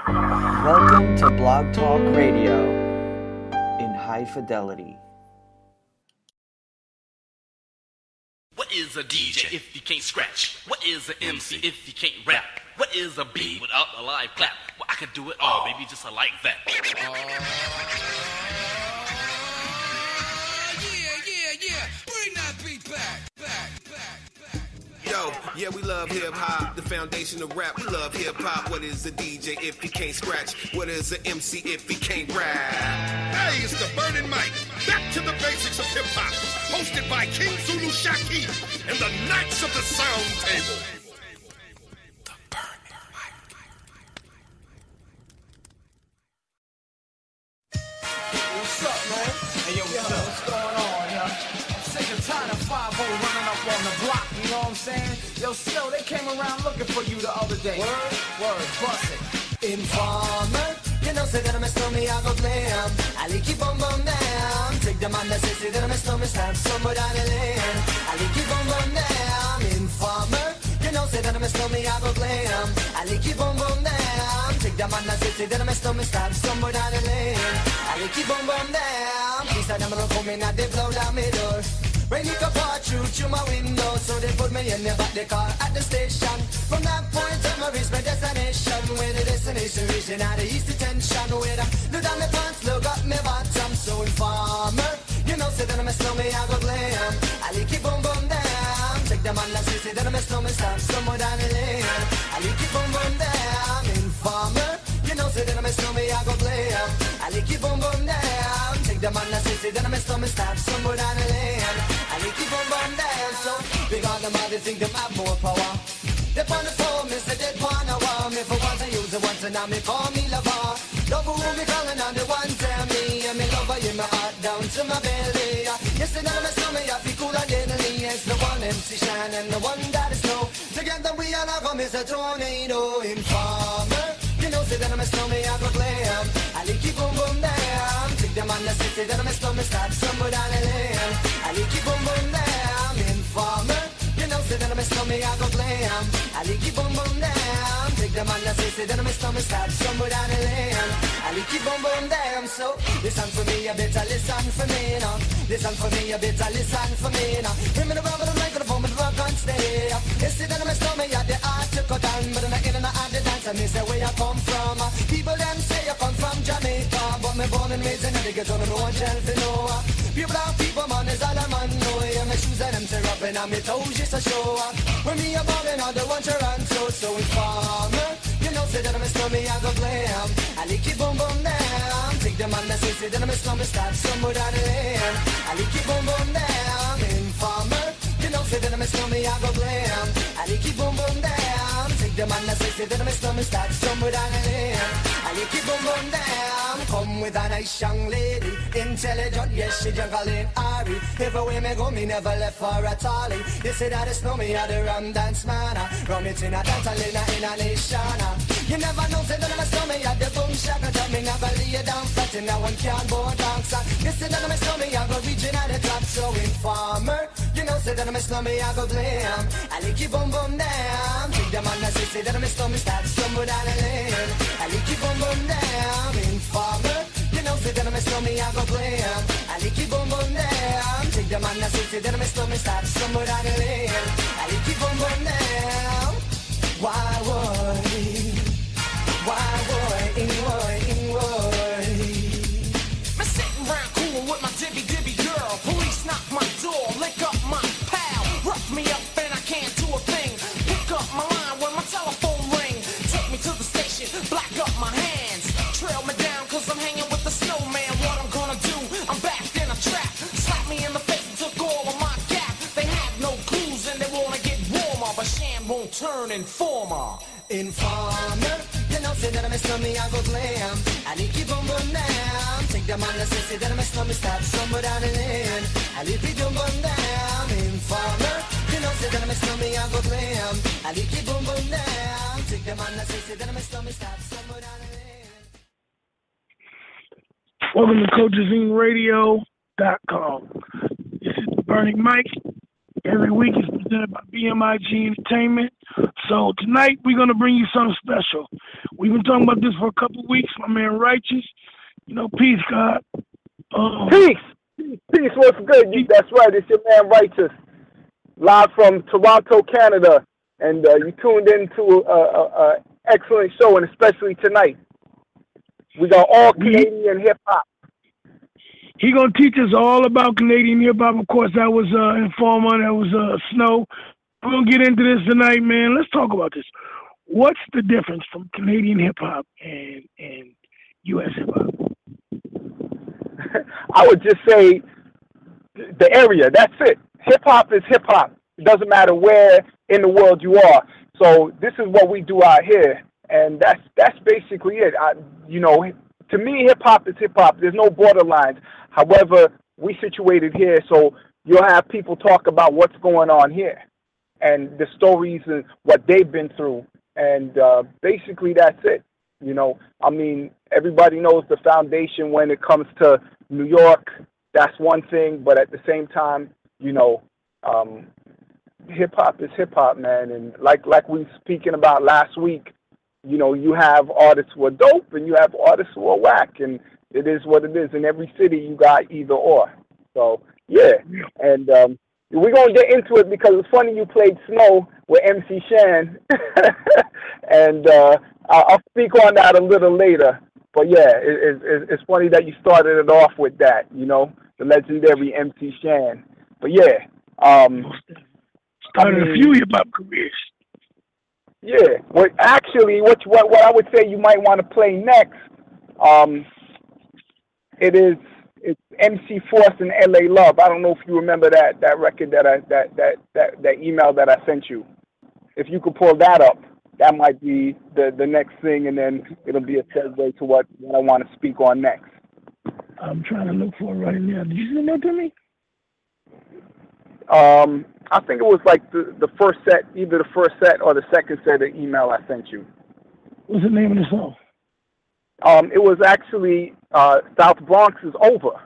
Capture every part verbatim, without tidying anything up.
Welcome to Blog Talk Radio in high fidelity. What is a D J if you can't scratch? What is an M C if you can't rap? What is a beat without a live clap? Well, I could do it all, baby, just like that. Uh, yeah, yeah, yeah. Bring that beat back, back, back, back. Yo, yeah, we love hip-hop, the foundation of rap. We love hip-hop. What is a D J if he can't scratch? What is an M C if he can't rap? Hey, it's the Burning Mic. Back to the basics of hip-hop. Hosted by King Zulu Shaki and the Knights of the Sound Table. The Burning Mic. What's up, man? Hey, yo, what's, yo, what's going on, yo? I'm sick and tired of five oh running up on the block, you know what I'm saying? Yo, still, they came around looking for you the other day. Word, word, bust it. Informer, you know, say that I'm a stormy, I go glam. I keep on bum down. Take the man that says say that I'm a stormy, stab somewhere down the lane. I keep on bum down. Informer, you know, say that I'm a stormy, I go glam. I keep on bum down. Take the man that says say that I'm a stormy, stab somewhere down the lane. I keep on bum down. These are them gonna come in and they blow down my door. Rain it up all through, through my window. So they put me in the back the car at the station. From that point on I reached my destination. Where the destination reaching out the east detention. Where I look down my pants, look up my bottom. So informer, you know say that I'm a snowman, I go glam. I keep on boom down. Take the man that say that I'm a snowman, stop somewhere down the lane. I keep on boom down. Informer, you know say that I'm a snowman, I go glam. I keep on boom down. Take the man that say that I'm a snowman, stop somewhere down the lane. I keep on burn down, so because the mother think them have more power. They on the phone, Mister Dead One, I want me for once I use it once and now me call me lover. Love who me calling on the one tell me, and me lover in my heart down to my belly. Yes, and I'm a stomach, I feel cool and deadly. It's the one M C Shine and the one that is snow. Together we all are come, it's a tornado. Informer, you know, say that I'm a snowman, I go glam. I keep on boom down. Take the man that say that I'm a snowman, start somewhere down the lane. I keep on boom down. Informer, you know, say that I'm a snowman, I go glam. I keep on boom down. Take the man that say that I'm a snowman, start somewhere down the lane. I keep on boom down. So listen for me, you better listen for me now. Listen for me, you better listen for me now. Bring me the rubber, the microphone, but the rock on stay. You see that I'm a snowman, you the art to cut down, but I'm not in and out the dance. And me say where you come from. People them say you come from Jamaica, but me born and raised in the ghetto, no one shall know. Pure black people, man, is all a man know. Yeah, my shoes and them tear up and on me toes just a show. When me a ballin', I don't want to run so, so informer. You know, say that I'm a slummy, I go glam. I keep boom boom down. Take the man that say, say that I'm a slummy, start somewhere down the lane. I keep boom boom down. Informer, you know, say that I'm a slummy, I go glam. I keep boom boom down. Take the man that say, say that I'm a slummy, start somewhere down the lane. I keep boom boom down. Come with a nice young lady, intelligent, yes, she juggling Ari. Everywhere me go, me never left for a tally. You say that it's no me, I the rum dance man. Rum it in a dance, in a, in a nation. You never know, say that I'm a snowman, I the boom shaka. Tell me never lay you down flat, and now one can't board dancer. You say that I'm a snowman, I go reaching at the top. So informer, you know, say that I'm a snowman, I go glam. I keep boom boom down. Take the man that say, say that I'm a snowman, start somewhere down the lane. I keep boom boom down. Informer, you know, say that I'm a snowman, I go glam. I keep boom boom down. Take the man that say, say that I'm a snowman, start somewhere down the lane. I keep boom boom down. Why would he? Why would he? Would he? Would he? I'm sitting round cool with my dibby dibby girl. Police knock my door, lick up my pal. Rough me up and I can't do a thing. Pick up my line when my telephone ring. Take me to the station, black up my hands. Trail me down cause I'm hanging with the snowman. What I'm gonna do, I'm back in a trap. Slap me in the face and took all of my gap. They have no clues and they wanna get warmer, but Sham won't turn informer. Informer, you know, say that I'm a slummy, I go glam. I keep on boom down. Take the man that say, say that I'm a slummy, start somewhere down the lane. I keep on boom down. Informer, you know, say that I'm a slummy, I go glam. I keep on boom down. Take the man that say, say that I'm a slummy, start somewhere down the lane. Welcome to Coachesing Radio dot com. This is the Burning Mic, every week is presented by B M I G Entertainment. So tonight we're going to bring you something special. We've been talking about this for a couple of weeks. My man Righteous, you know, peace, God. Um, peace. Peace. Peace. What's good? You, that's right. It's your man Righteous, live from Toronto, Canada. And uh, you tuned into an excellent show, and especially tonight. We got all Canadian hip-hop. He gonna teach us all about Canadian hip hop. Of course, that was uh, Informer. That was uh, Snow. We're gonna get into this tonight, man. Let's talk about this. What's the difference from Canadian hip hop and and U S hip hop? I would just say the area. That's it. Hip hop is hip hop. It doesn't matter where in the world you are. So this is what we do out here, and that's that's basically it. I, you know. To me, hip-hop is hip-hop. There's no borderlines. However, we situated here, so you'll have people talk about what's going on here and the stories and what they've been through. And uh, basically, that's it. You know, I mean, everybody knows the foundation when it comes to New York. That's one thing. But at the same time, you know, um, hip-hop is hip-hop, man. And like, like we were speaking about last week, you know, you have artists who are dope and you have artists who are whack, and it is what it is. In every city, you got either or. So, yeah. And um, we're going to get into it because it's funny you played Snow with M C Shan. and uh, I'll speak on that a little later. But, yeah, it, it, it's funny that you started it off with that, you know, the legendary M C Shan. But, yeah. Um, started I mean, a few hip-hop careers. Yeah, well, actually, what, what what I would say you might want to play next, um, it is it's M C Force and L A Love. I don't know if you remember that that record that I that that that, that email that I sent you. If you could pull that up, that might be the, the next thing, and then it'll be a segue to what, what I want to speak on next. I'm trying to look for it right now. Did you send that to me? Um, I think it was like the, the first set, either the first set or the second set of email I sent you. What's the name of the song? Um, it was actually uh, South Bronx is Over.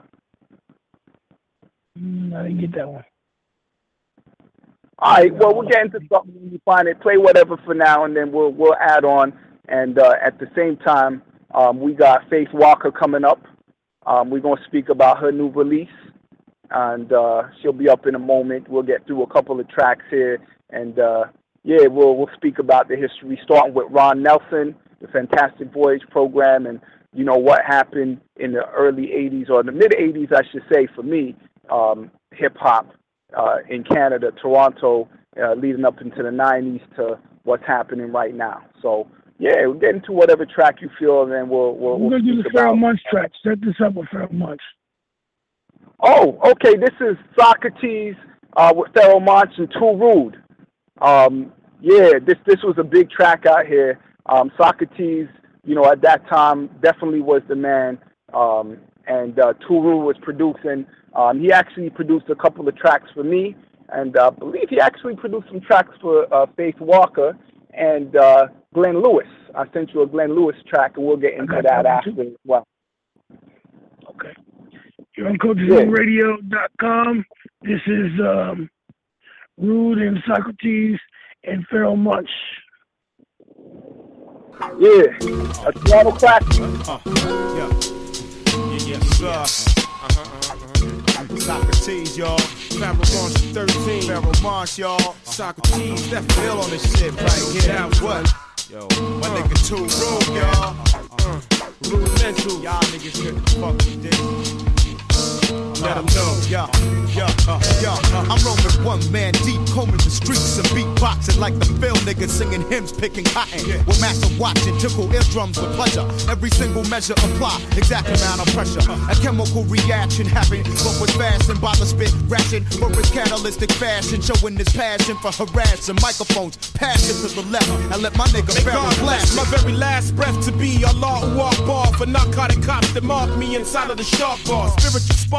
Mm, I didn't get that one. All right, well, we'll get into something when you find it. Play whatever for now, and then we'll we'll add on. And uh, at the same time, um, we got Faith Walker coming up. Um, we're going to speak about her new release. And uh, she'll be up in a moment. We'll get through a couple of tracks here, and uh, yeah, we'll we'll speak about the history, starting with Ron Nelson, the Fantastic Voyage program, and you know what happened in the early eighties or the mid eighties, I should say, for me, um, hip hop uh, in Canada, Toronto, uh, leading up into the nineties to what's happening right now. So yeah, we'll get into whatever track you feel, and then we'll we'll. We're we'll gonna do the Pharoah Monch track. Set this up with Pharoah Monch. Oh, okay. This is Socrates uh, with Pharoah Monch and Too Rude. Um, yeah, this this was a big track out here. Um, Socrates, you know, at that time definitely was the man, um, and uh, Too Rude was producing. Um, he actually produced a couple of tracks for me, and I uh, believe he actually produced some tracks for uh, Faith Walker and uh, Glenn Lewis. I sent you a Glenn Lewis track, and we'll get into that, that after as well. Okay. You're on coaches room radio dot com. This is um, Rude and Socrates and Pharoah Monch. Yeah, a Toronto classic. Uh, yeah, yeah, yes, sir. Uh-huh, uh-huh, uh-huh. Socrates, y'all. Pharoah Monch thirteen. Pharoah Monch, y'all. Socrates, that feel on this shit right here. What? Yo, my uh, nigga Too Rude, y'all. Uh, Rudimental, y'all niggas get the fuck with this. Let them know, yeah, yeah, uh, yeah. Uh, I'm rolling one man deep, combing the streets and beatboxing like the Phil niggas singing hymns, picking cotton. Yeah. With master watching, tickle eardrums with pleasure. Every single measure apply, exact amount of pressure. A chemical reaction happened, but was fastened by the spit ration for its catalytic fashion, showing his passion for harassing microphones. Passion to the left, and let my nigga Pharoah blast. My very last breath to be Allah who walk bar for narcotic cops that mark me inside of the shark bar. Spiritual sparks,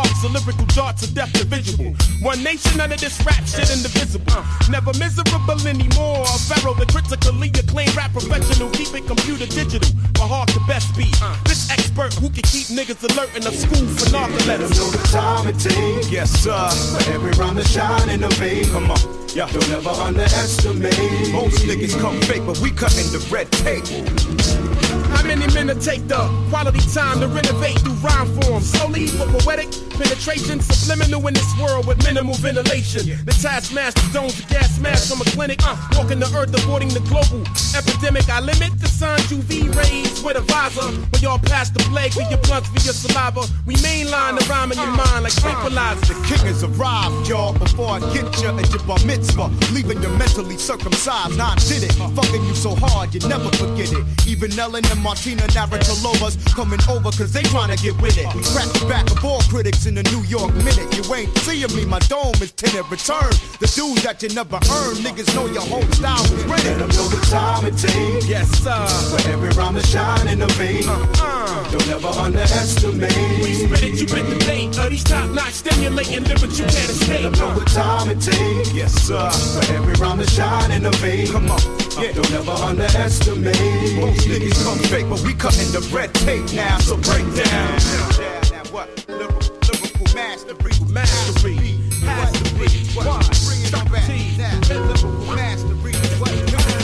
lyrical darts of death to visual. One nation under this rap shit indivisible. Uh, never miserable anymore. A pharaoh, the critically acclaimed rap professional, keep it computer digital. My heart the best beat. Uh, this expert who can keep niggas alert in a school for narcolepsy. Know the time it takes. Yes, sir. For every rhyme to shine in the vein. Come on. Yeah. Don't ever underestimate. Most niggas come fake, but we cutting the red tape. How many men to take the quality time to renovate through rhyme forms? Slowly for poetic penetration, subliminal in this world with minimal ventilation. The taskmaster zones the gas mask from a clinic. Uh, walking the earth, avoiding the global epidemic. I limit the sun's U V rays with a visor. When y'all pass the plague with your blunts, with your saliva. We mainline the rhyme in your mind like tranquilizer. The king has arrived, y'all, before I get ya at your bar mitzvah. Leaving you mentally circumcised. Nah, I did it. Fucking you so hard, you never forget it. Even Ellen and Martina Navratilovan's coming over cause they tryna get with it. Crack the back of all critics in the New York Minute. You ain't seeing me, my dome is tinted. Return the dues that you never earned. Niggas know your whole style is Let written. them know the time it takes. Yes, sir. For every rhyme to shine in the vein. Uh-uh. Don't ever underestimate. We spit it, you bit the bait. Uh, these top-notch stimulating lyrics you can't escape. Let them know the time it takes. Yes, sir. For every rhyme to shine in the vein. Come on. Yeah. Don't ever underestimate. Most niggas come fake, but we cutting the red tape now, so break down. Now what? Lyrical, lyrical mastery. Mastery. Has to be. What? Bring it on back. Now, lyrical mastery. What?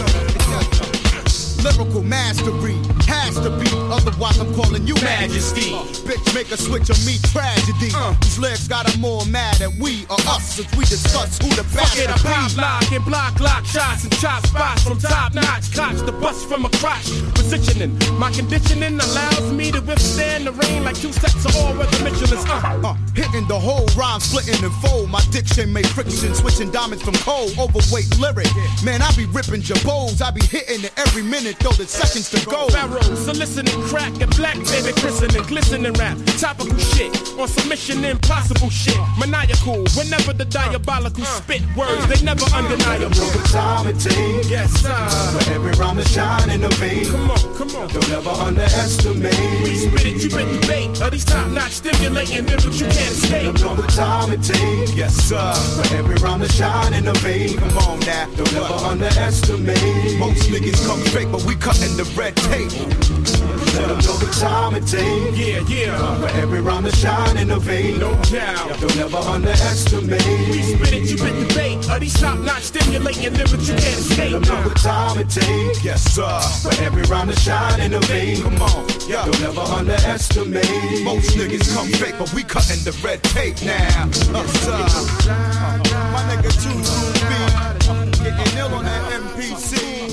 Lyrical mastery has to be, otherwise I'm calling you majesty. Uh, bitch, make a switch on me, tragedy. Uh, These lyrics got them more mad at we or us as we discuss who the Fuck best it, I pop lock and block lock shots and chop spots from top notch. Cotch the bust from a crotch. Positioning, my conditioning allows me to withstand the rain like two sets of all weather Michelin's. Uh, Uh, hitting the whole rhyme, splitting and fold. My diction made friction, switching diamonds from cold. Overweight lyric, man, I be ripping jabos. I be hitting it every minute, though the seconds to go. Pharaoh, soliciting crack and black baby christening, glistening rap, topical shit on submission, impossible shit, maniacal. Whenever the diabolical spit words, they never undeniable. Know the time it takes. Yes, sir. For every rhyme to shine in the vein. Come on, come on. Don't ever underestimate. We spit it, you bit the bait. All these top-notch stimulating lyrics you can't escape. Know the time it takes. Yes, sir. For every rhyme to shine in the vein. Come on now. Don't ever underestimate. Most niggas come fake, but we cutting the red tape. Let them know the time it takes. Yeah, yeah. For every rhyme to shine in the vein. No doubt. Don't ever underestimate. We spit it, you bit the bait. All these top-notch stimulating lyrics you can't escape. Let them know the time it takes. Yes, sir. For every rhyme to shine in the vein. Come on. Yeah. Don't ever underestimate. Most niggas come fake, but we cutting the red tape now. Uh, sir. Uh, my nigga two two B getting ill on that M P C.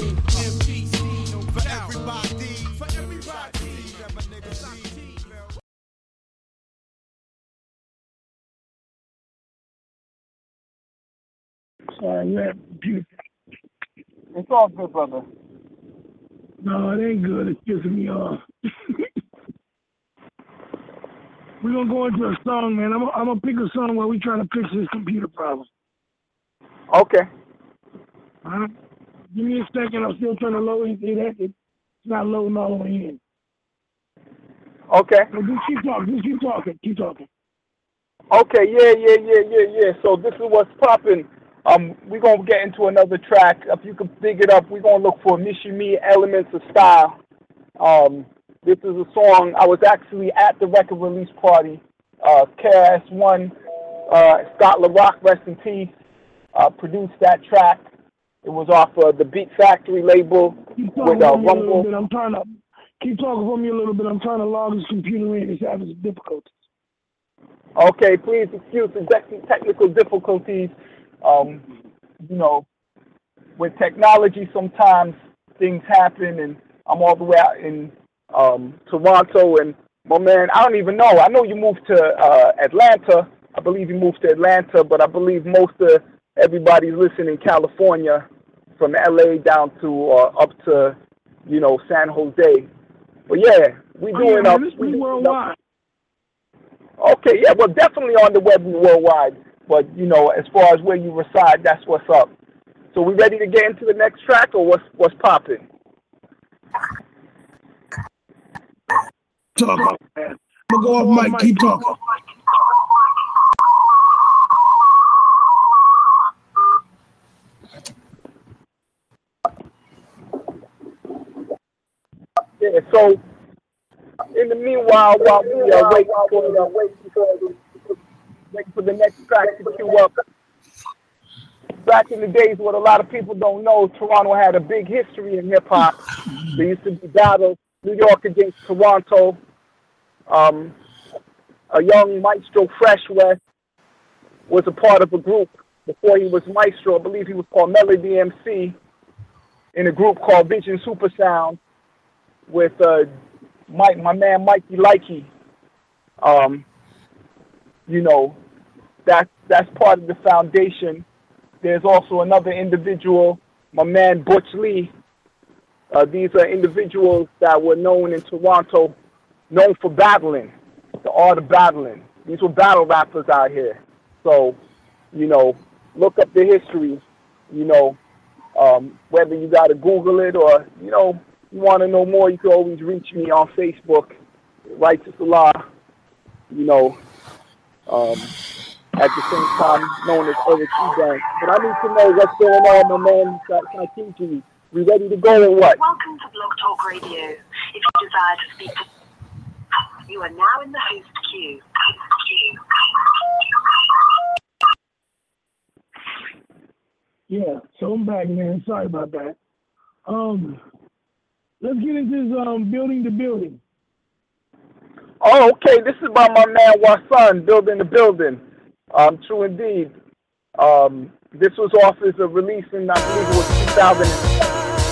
For everybody. For everybody. That my nigga C. Sorry, you have computer. It's all good, brother. No, it ain't good. It's pissing me off. We're going to go into a song, man. I'm, I'm going to pick a song while we trying to fix this computer problem. Okay. All right? Give me a second. I'm still trying to load it. See that? It's not loading all the way in. Okay. So just keep talking. Just keep talking. Keep talking. Okay, yeah, yeah, yeah, yeah, yeah. So this is what's popping. Um, we're going to get into another track. If you can dig it up, we're going to look for Mishimi Elements of Style. Um, this is a song. I was actually at the record release party. Uh, K R S One, uh, Scott LaRock, rest in peace, uh, produced that track. It was off of the Beat Factory label Keep talking with uh, for me a little Rumble. bit. I'm trying to keep talking for me a little bit. I'm trying to log this computer in. It's having some difficulties. Okay, please excuse the de- technical difficulties. Um, you know, with technology, sometimes things happen, and I'm all the way out in um, Toronto, and my man, I don't even know. I know you moved to uh, Atlanta. I believe you moved to Atlanta, but I believe most of everybody's listening in California, from L A down to uh, up to, you know, San Jose. But yeah, we Oh, doing yeah, up. man, this we is doing worldwide. up. Okay, yeah, well, definitely on the web and worldwide. But, you know, as far as where you reside, that's what's up. So we ready to get into the next track, or what's what's popping? Talk, man. I'm going to go off mic. Keep talking. Yeah, so in the meanwhile, while we uh, wait for the wait for wait for the next track to queue up. Back in the days, what a lot of people don't know, Toronto had a big history in hip hop. There used to be battles, New York against Toronto. Um, a young Maestro Fresh West was a part of a group before he was Maestro. I believe he was called Melody M C in a group called Vision Super Sound with uh, Mike, my man Mikey Likey. Um, you know, that's that's part of the foundation. There's also another individual, my man Butch Lee. Uh, these are individuals that were known in Toronto, known for battling, the art of battling. These were battle rappers out here. So, you know, look up the history, you know, um, whether you got to Google it or, you know, you want to know more, you can always reach me on Facebook, Righteous Allah, you know, um, at the same time known as Eric E-Bank. But I need to know what's going on, my man, Saikiji. We ready to go or what? Welcome to Blog Talk Radio. If you desire to speak to... You are now in the host queue. Yeah, so I'm back, man. Sorry about that. Um, let's get into this um, building to building. Oh, okay. This is by my man Wasan, Building the Building. Um, true indeed. Um, this was off as a release in, I believe it was two thousand seven.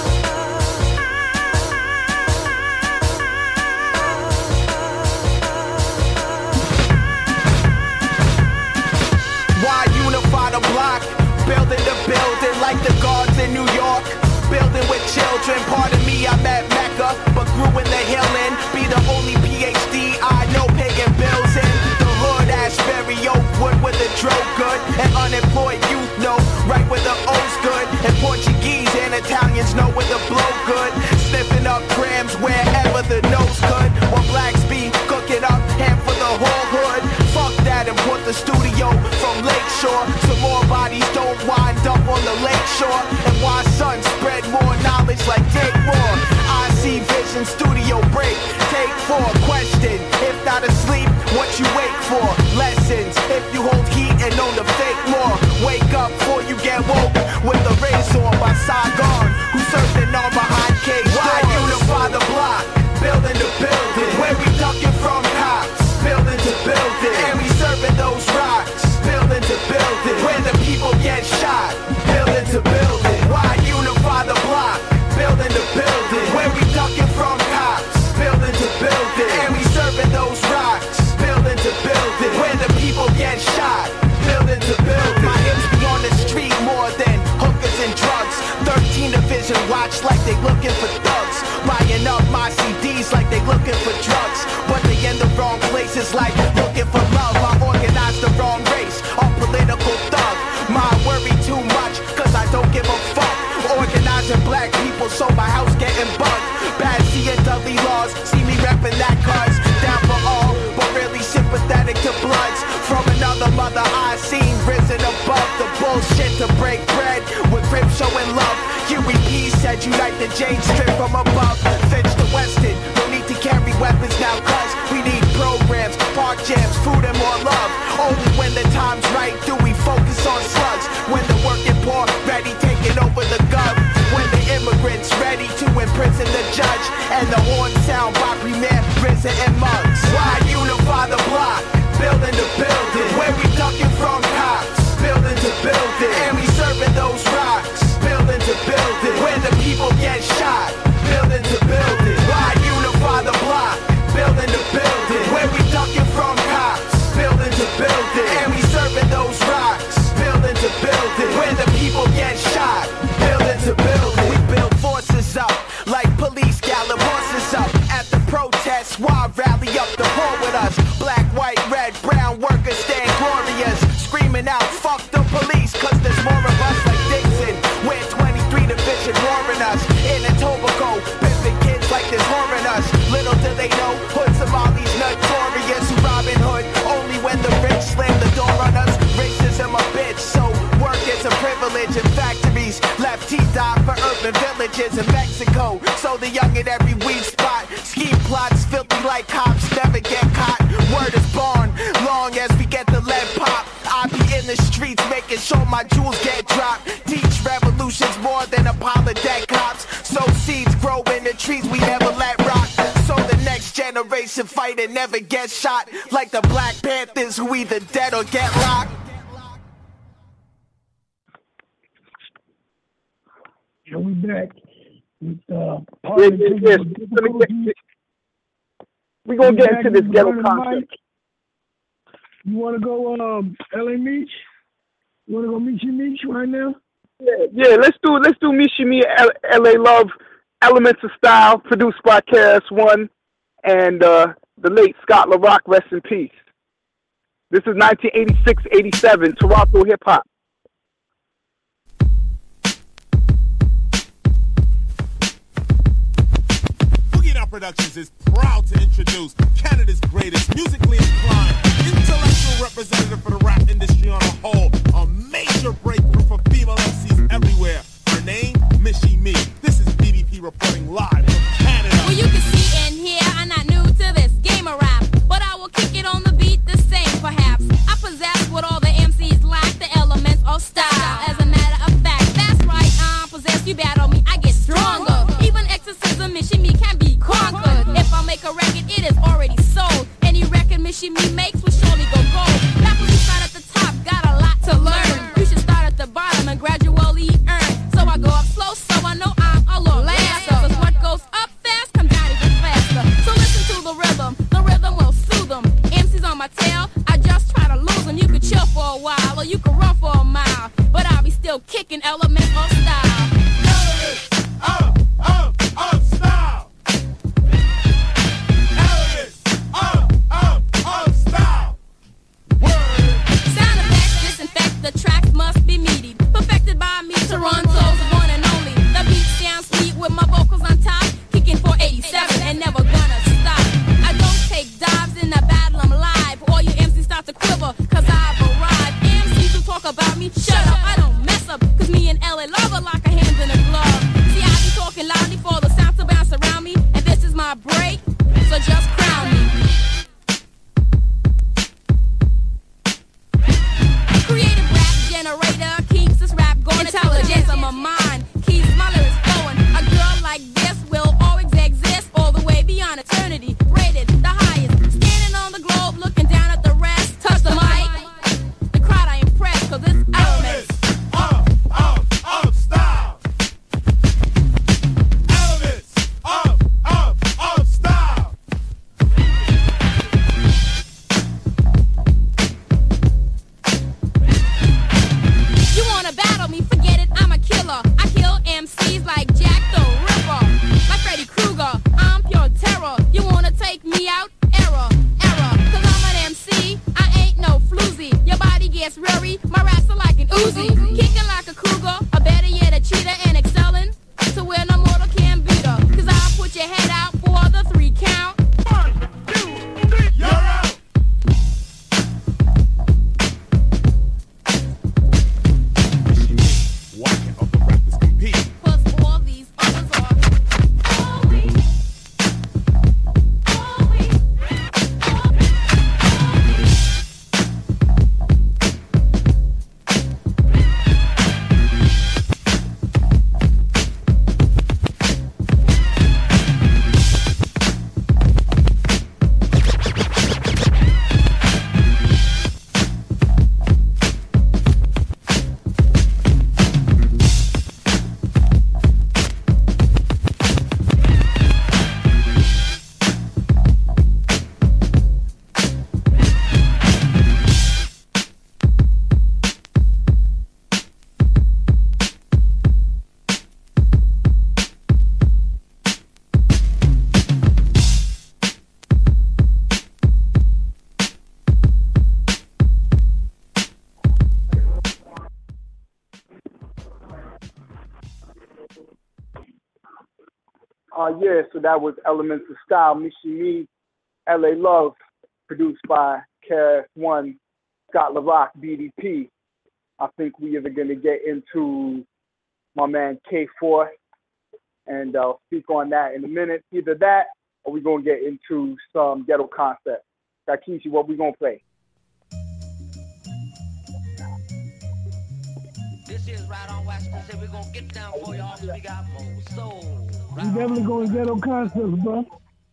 Why unify the block? Building the building like the guards in New York. Building with children. Pardon me, I'm at Mecca, but grew in the Hillin. Be the only P H D I know paying bills in. The hood, Ashbury, Oakwood with the dro good. And unemployed youth know right where the O's good. And Portuguese and Italians know where the blow good. Sniffing up grams wherever the nose could. While blacks be cooking up ham for the whole hood. Fuck that and put the studio from Lakeshore. So more bodies don't wind up on the lakeshore. And why sun spread more knowledge like take more. I see vision, studio break. Take four, question. If not asleep, what you wake for? Lessons. If you hold heat and know the fake more. Wake up before you get woke. With the razor by Saigon. Who surfing on behind cage doors. Why unify the block? Building the building. Where we ducking from cops. Building to building. And we serving those rocks. Building to building. Where the people get shot. Building to building. Why unify the block? Building to building. Where we ducking from cops. Building to building. And we serving those rocks. Building to building. Where the people get shot. Building to building. My hips be on the street more than hookers and drugs. thirteen division watch like they looking for thugs. Buying up my C Ds like they looking for drugs. But they in the wrong places like looking for love. I organize the wrong race, a political thug. My worry too much, cause I don't give a fuck. Organizing black people so my house getting bugged. Bad C and Dudley laws, see me reppin' that cause. Down for all, but really sympathetic to bloods. From another mother I seen risen above the bullshit to break bread. With grip showing love. Huey P said unite the Jane Strip from above. Fetch the Weston, no need to carry weapons now cause we need programs, park jams, food and more love. Only when the time's right do we focus on slugs. When the working poor ready taking over the gov. When the immigrants ready to imprison the judge. And the horn sound by Premier, Rizza and Muggs. Why unify the block? Building to building. Where we ducking from cops. Building to building. And we serving those rocks. Building to building. Where the people get shot. Building to building. Why unify the block? Building to building. Where we ducking from cops. Building to building. And we serving those rocks. Building to building. Where the people get shot. Building to building. We build forces up. Like police gallop horses up. At the protests, why rally up the whole with us? Black, white, red, brown workers stand glorious. Screaming out, fuck the police. Cause there's more of us like Dixon. We're twenty-three division warring us. In Etobicoke, pimping kids like this whoring us. Little do they know, hood Somalis notorious. Robin Hood, only when the rich slam the door on us. Racism a bitch, so work is a privilege. In factories, left teeth die for urban villages in Mexico. So the young at every weak spot streets, making sure my jewels get dropped. Teach revolutions more than Apollo dead cops. Sow seeds grow in the trees we never let rock. So the next generation fight and never get shot. Like the Black Panthers who either dead or get locked. Yeah, we back with uh, Yeah, yeah, yeah. We're going to get into this ghetto concept. You want to go um, L A Meech? You want to go Meechy Meech right now? Yeah, yeah, let's do let's do Michi Me, L- L.A. Love, Elements of Style, produced by K S one and uh, the late Scott LaRock, rest in peace. This is nineteen eighty-six eighty-seven, Toronto hip hop. Boogie Down Productions is proud to introduce Canada's greatest musically inclined, intellectual representative for the rap industry on a whole. A major breakthrough for female M Cs everywhere. Her name, Michi Me. This is B D P reporting live from Canada. Well, you can see and hear I'm not new to this game of rap, but I will kick it on the beat the same perhaps. I possess what all the M Cs lack, the elements of style. As a matter of fact, that's right, I'm possessed. You battle me, I get stronger. Even exorcism, Michi Me can be conquered. If I make a record, it is already sold. Any record Michi Me makes will surely go gold. Back when you start at the top, got a lot to learn. You should start at the bottom and gradually earn. So I go up slow, so I know I'm a long laster. Cause what goes up fast comes down even faster. So listen to the rhythm, the rhythm will soothe them. M Cs on my tail, I just try to lose them. You could chill for a while, or you could run for a mile, but I'll be still kicking elements of style. Elements of, of, of style. Elements of, of, of style. Sound effects disinfect, the tracks must be meaty. Perfected by me, Toronto's one and only. The beat sounds sweet with my vocals on top. Kicking for eighty-seven and never gonna stop. I don't take dives in the battle, I'm live. All you M Cs start to quiver, cause I've arrived. M Cs who talk about me, shut up, I don't mess up. Cause me and L A Love are like a hand in a glove. See, I be talking loudly for the sound to bounce around me. And this is my break, so just crown me. Creative rap generator keeps this rap going. Intelligence of my mind keeps my lyrics flowing. A girl like this will always exist all the way beyond eternity. Rated the highest, standing on the globe, looking down at the rest. Touch the mic, the crowd I impressed, cause this element of, of, of style. Elements of, of, of style. You wanna battle me, forget it, I'm a killer. I kill M Cs like Jack the Ripper. Like Freddy Krueger, I'm pure terror. You wanna take me out? Error, error. Cause I'm an M C, I ain't no floozy. Your body gets reary, my raps are like an Uzi. Kicking like a cougar, or better yet a cheetah, and excelling to where no mortal can beat her. Cause I'll put your head out for the three count. One, two, three, you're out. Why can't other rappers compete? Cause all these others are all we, all we, all we. Uh, yeah, so that was Elements of Style, Michi Me, L A Love, produced by K S one, Scott LaRock, B D P. I think we are going to get into my man K four, and I'll speak on that in a minute. Either that, or we're going to get into some ghetto concept. Takeshi, what we going to play? said we're gonna get down for y'all, so we got more soul. We definitely going Ghetto Concepts, bro.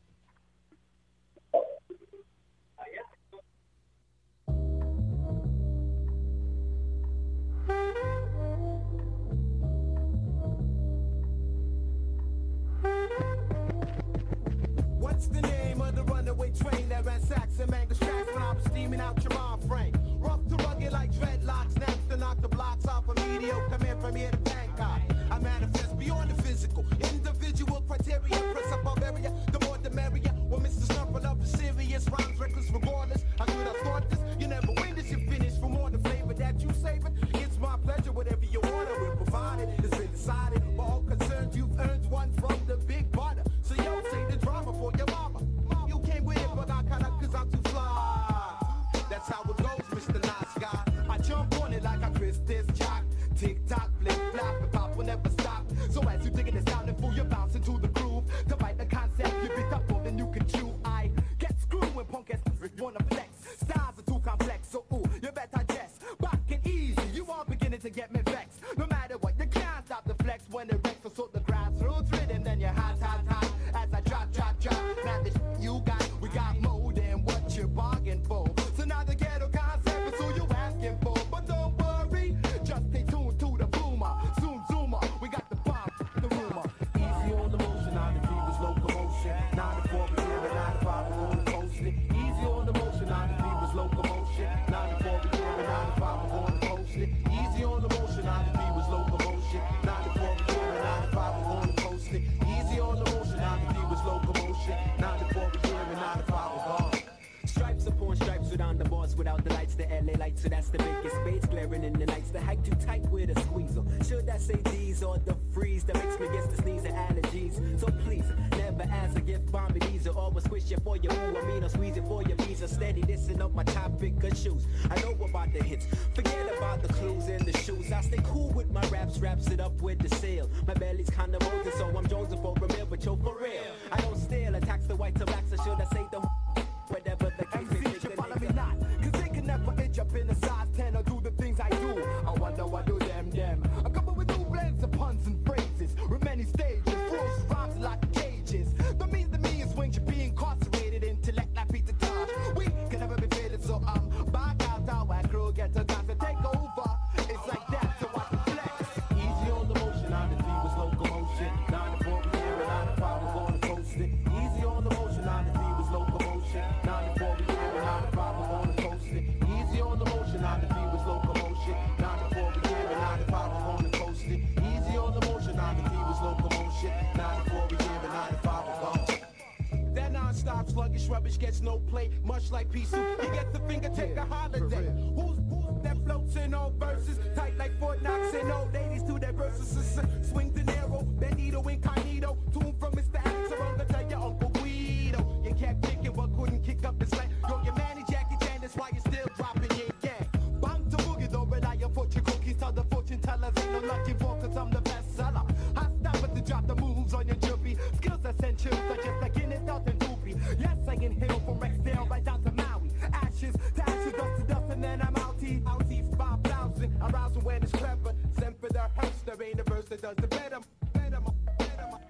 What's the name of the runaway train that ransacks and mangled tracks when I was steaming out your mind frame? Rough to rugged like dreadlocks, snaps to knock the blocks off a mediocre man from here to Bangkok. I manifest beyond the physical, individual criteria, press above area, the more the merrier. When Mister Snuffle up is serious, rhymes reckless regardless. How could I start this? You never win this, you finish for more the flavor that you savor. It's my pleasure, whatever you order, we'll provide it. It's been decided, for all concerned, you've earned one from the big butter. So yo, say the drama for your mama. You came with it, but I cut up cause I'm too fly. That's how it goes, Mister Nice Guy. I jump on it like I Chris this jock. Tick tock, flip flop, and pop will never stop. So as you digging this down and fool, you're bouncing to the groove. To bite the concept, you bit up more than you can chew. I get screwed when punk ass wanna flex. Styles are too complex, so ooh, you better guess. Back and easy, you are beginning to get me vexed. No matter what, you can't stop the flex when it wrecks. So sort the grassroots rhythm, then you're hot, hot, hot. As I drop, drop, drop. Now this you got, we got more than what you bargained for. So now the ghetto concept is who you asking for. But don't worry, just stay tuned to the boomer. Zoom, zoomer, we got the bomb, the rumor. Easy on the motion, on the previous locomotion. nine to four, we here and nine to five, we're on the coast. Easy on the motion, on the previous locomotion. nine to four, we here and nine to five, we're on the coast. Easy on the motion, on the previous locomotion. nine to four, we here and nine to five, we're on the coast. Easy on the motion, on the previous locomotion. nine to four, we here and nine to five, we're gone. Stripes upon stripes without the boss, without the lights, the L A lights, so that's the biggest space glaring in the nights. The hike too tight with a squeezer. Should I say these or the freeze that makes me get the sneeze and allergies? So please, never ask a gift bomb me these or always squish it for your ooh, I mean, or squeeze it for your visa. Steady listen up my topic of shoes. I know about the hits, forget about the clues in the shoes. I stay cool with my raps, wraps it up with the sail. My belly's kinda molded, so I'm Joseph for a meal, but yo for real. I don't steal, attacks the white to blacks, or should I say the whatever the case may be. Follow me not, cause they can never itch up in a size ten or do the things I do. I wonder what do them, them. A couple with new blends of puns and phrases. With many stages, ferocious rhymes like cages. The means the me is when you're being incarcerated. Intellect like Peter Tosh. We can never be fitted, so I'm back out our crew. Get a chance to take over. It's like that, so I can flex. Easy on the motion, on the three was locomotion. Nine to four, we here and nine to five, we're going to coast it. Easy on the motion, on the three was locomotion. Nine to four, we here and nine to five, we're going to coast it. Easy on the motion, on the three was locomotion. Nine to four, we here and nine to five, we're going to coast it. Easy on the motion, on the three was locomotion. Nine to four, we here and nine to five, we're gone. That non-stop sluggish rubbish gets no play, much like pea soup. He gets the finger, take a holiday. Who's who's that floats in all verses? Tight like Fort Knox and old ladies to their verses. Swing De Niro, Benito Incognito. Tune from Mister Alex, I'm gonna tell your Uncle Guido. You kept kicking but couldn't kick up the slack. Yo, your manny Jackie Chan, that's why you're still dropping your gang. Bang to boogie, don't rely on fortune cookies. Tell the fortune tellers ain't no lucky for, cause I'm the best seller. I stop it to drop the moves on your drippy. Skills essential, such as like in it out and doopy. Yes, I inhale from Rexdale right down to Maui. Ashes to ashes, dust to dust, and then I'm outie. Outie, five thousand. Arousing when it's clever. Send for the hearse, there ain't a verse that does the better. Better, better, better.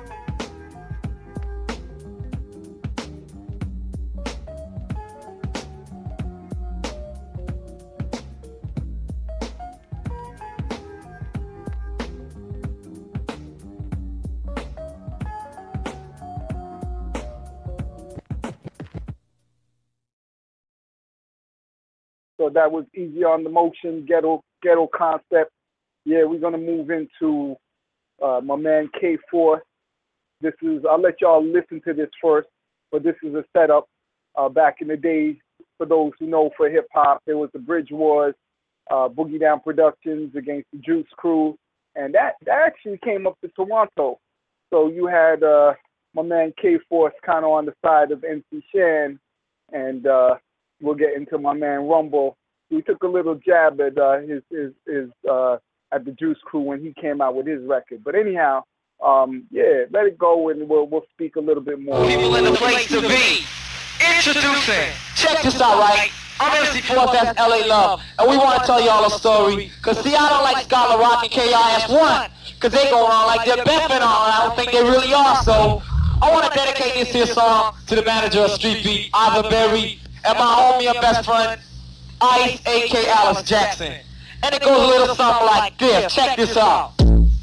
So that was Easy on the Motion, Ghetto Ghetto Concept. Yeah, we're gonna move into uh, my man K four. This is I'll let y'all listen to this first, but this is a setup. Uh, back in the day, for those who know, for hip hop, there was the Bridge Wars, uh, Boogie Down Productions against the Juice Crew, and that that actually came up to Toronto. So you had uh, my man K Force kind of on the side of M C Shan, and uh, we'll get into my man Rumble. We took a little jab at uh, his his, his uh, at the Juice Crew when he came out with his record. But anyhow, um, yeah, let it go, and we'll we'll speak a little bit more. People in the place to be. Introducing. Check this out, right? I'm M C Force, that's L A Love, and we want to tell y'all a story, because see, I don't like Scholar Rock and K I S one, because they go on like they're bepping on, and I don't think they really are, so I want to dedicate this here song to the manager of Street Beat, Ivan Berry, and my homie and best friend, Ice, A K Alice Jackson. And it goes a little something like this. Check this out.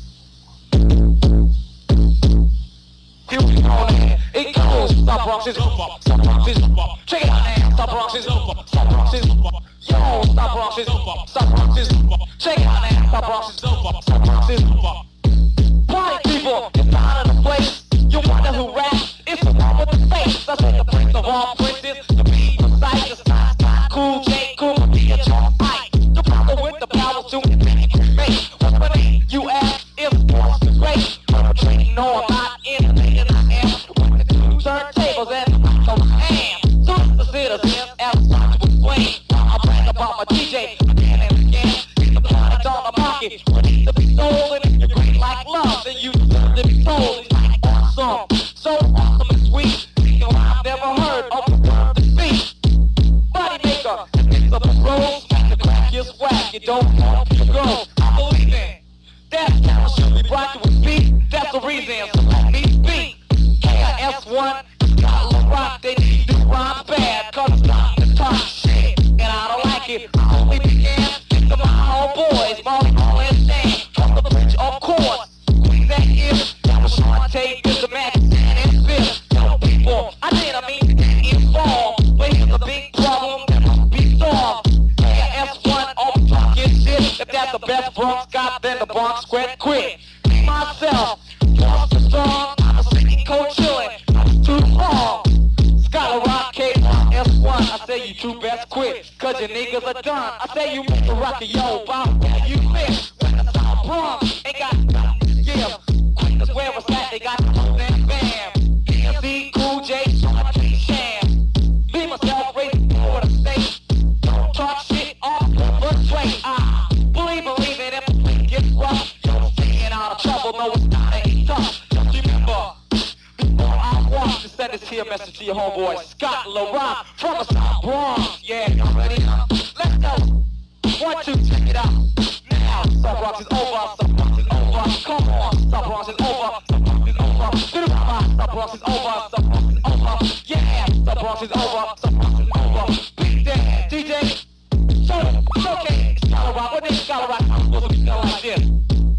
Here we go, man. It goes. South Bronx is over. South Bronx is over. Check it out, man. South Bronx is over. South Bronx is over. Yo, South Bronx is over. South Bronx is over. Check it out, man. South Bronx is over. South Bronx is over. Party people, it's out of the place. You wonder who raps? It's the one with the face. That's the prince of all princes. The beat, the sight, the style, style, cool, J, cool, the John Pike. The brother with the power to make. What's the name you ask? It's what's the great. No, I'm not in the I am. With the two turntables and so I am. So the citizens and such with swing. I brag about my D J again and again. The product on the market. To be stolen, you're great like love. And you deserve to be told it's like awesome. So awesome and sweet. You know, I've never heard of the word to speak. Body maker, it's up a rose. The crack is whack. You don't know if you go. Believe in. That's how it should be brought to a beat. That's the reason. So let me speak. K I S one, Scotland Rock. They need to rhyme bad. Cause it's not the top shit. And I don't like it. I only began to my homeboys. My homeboys name. From the bridge, of course. That is, that was Sean Tate, is the man, and fifth. Tell people, I didn't mean to get involved. But here's a big problem that must be solved. K I S one, all the talking shit. If that's the best Bronx got, then the Bronx square quit. Me, myself, lost the song. I'm a singing cold chillin'. Too long. Scholar Rock, K I S one. I say you two best quit. Cause your niggas are done. I say you make the rock yo, Bob, where you live. When the South Bronx ain't got nothing to give. Cause where was that? They got the and bam. M C, Cool J, Sean, Sham. Me, myself, racing for the state. Don't talk shit off the plate. I believe, believe it, if it gets rough. You're staying out of trouble, no, it's not ain't tough. Just remember, before I walk, to send this here message to your homeboy, Scott LaRock, from the South Bronx. Yeah, y'all ready? Let's go. One, two, check it out. Now, South Bronx is over, South Bronx is over. Come on, South Bronx is over, South Bronx is over. South Bronx is over, South Bronx is over. Yeah, South Bronx is over, South Bronx is over. Beat that, D J. So, it's okay, it's Scholar Rock. What is Scholar Rock? I'm supposed to be feeling like this.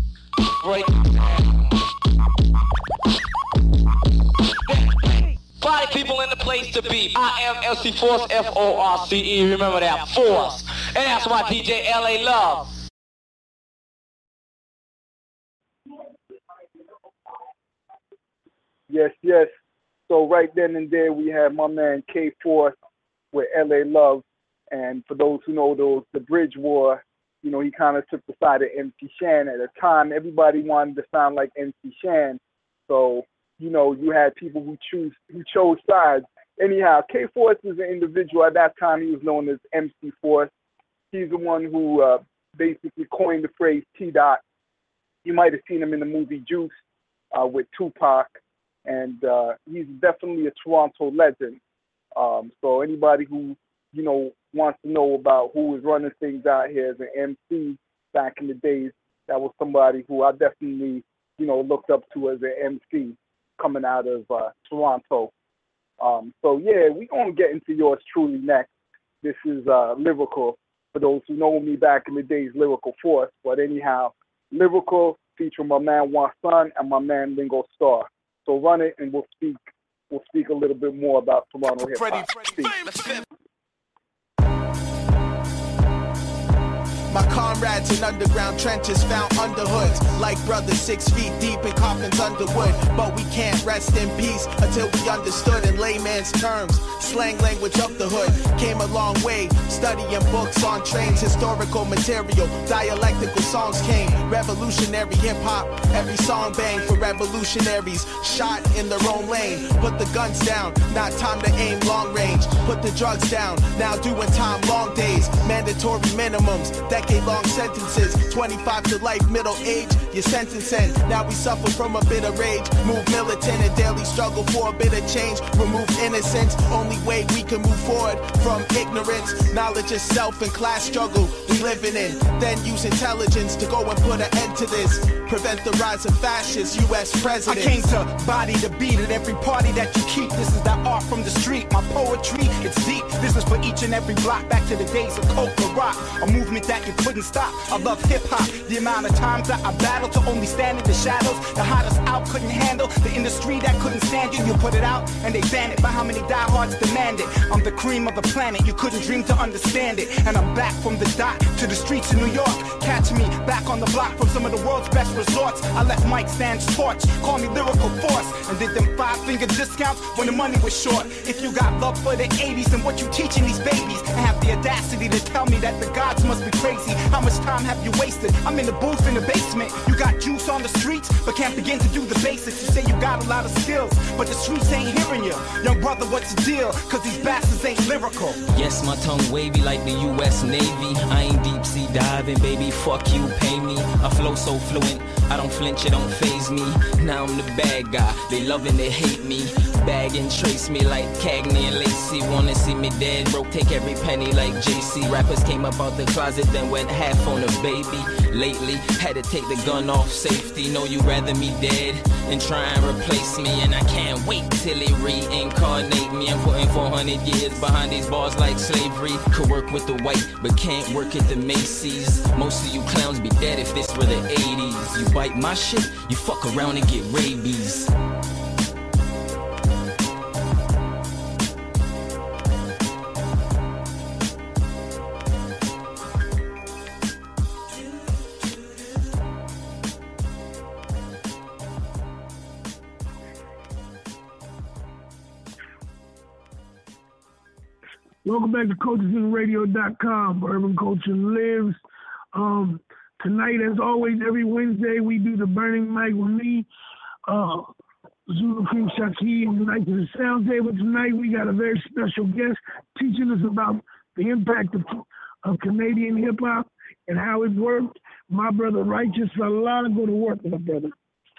Break. Party people in the place to be. I am M C Force, F O R C E. Remember that, Force. And that's my D J L A Love. Yes, yes. So right then and there we had my man K Force with L A Love. And for those who know those, the Bridge War, you know, he kind of took the side of M C Shan. At the time, everybody wanted to sound like M C Shan. So, you know, you had people who choose who chose sides. Anyhow, K Force is an individual. At that time, he was known as M C Force. He's the one who uh, basically coined the phrase T-Dot. You might have seen him in the movie Juice uh, with Tupac. And uh, he's definitely a Toronto legend. Um, so anybody who, you know, wants to know about who was running things out here as an M C back in the days, that was somebody who I definitely, you know, looked up to as an M C coming out of uh, Toronto. Um, so, yeah, we're going to get into yours truly next. This is uh, Lyrical. For those who know me back in the days, Lyrical Force. But anyhow, Lyrical featuring my man Wasan and my man Lingo Star. So run it and we'll speak we'll speak a little bit more about Toronto hip hop. My comrades in underground trenches found under hoods, like brothers six feet deep in coffins underwood. But we can't rest in peace until we understood in layman's terms. Slang language of the hood came a long way. Studying books on trains, historical material, dialectical songs came. Revolutionary hip hop, every song bang for revolutionaries. Shot in their own lane, put the guns down, not time to aim long range. Put the drugs down, now doing time long days. Mandatory minimums, decade long sentences, twenty-five to life, middle age, your sentence ends. Now we suffer from a bit of rage, move militant, a daily struggle for a bit of change, remove innocence. Only way we can move forward from ignorance, knowledge of self and class struggle we living in. Then use intelligence to go and put an end to this, prevent the rise of fascists, U S presidents. I came to body the beat at every party that you keep. This is that art from the street, my poetry, it's deep. This is for each and every block, back to the days of Coca Rock, a movement that you couldn't stop. I love hip-hop, the amount of times that I battled to only stand in the shadows. The hottest out couldn't handle, the industry that couldn't stand you. You put it out and they ban it, but how many diehards demand it? I'm the cream of the planet, you couldn't dream to understand it. And I'm back from the dot to the streets of New York. Catch me back on the block from some of the world's best resorts. I left Mike Stan's torch, call me lyrical force, and did them five finger discounts when the money was short. If you got love for the eighties and what you teaching these babies, and have the audacity to tell me that the gods must be crazy. How much time have you wasted? I'm in the booth in the basement. You got juice on the streets, but can't begin to do the basics. You say you got a lot of skills, but the streets ain't hearing you. Young brother, what's the deal? Cause these bastards ain't lyrical. Yes, my tongue wavy like the U S Navy. I ain't deep sea diving, baby, fuck you, pay me. I flow so fluent, I don't flinch, it don't faze me. Now I'm the bad guy, they love and they hate me. Bag and trace me like Cagney and Lacey. Wanna see me dead, broke, take every penny like J C. Rappers came up out the closet, then went half on a baby. Lately, had to take the gun off safety. Know you rather me dead than try and replace me. And I can't wait till they reincarnate me. I'm putting four hundred years behind these bars like slavery. Could work with the white, but can't work at the Macy's. Most of you clowns be dead if this were the eighties. You bite my shit, you fuck around and get rabies. Welcome back to coaches in radio dot com, where urban culture lives. Um, tonight, as always, every Wednesday, we do the Burning Mic with me, uh, Zulu King Shaki, and tonight to the sound table. Tonight, we got a very special guest teaching us about the impact of, of Canadian hip-hop and how it worked. My brother Righteous, a lot of good work, my brother.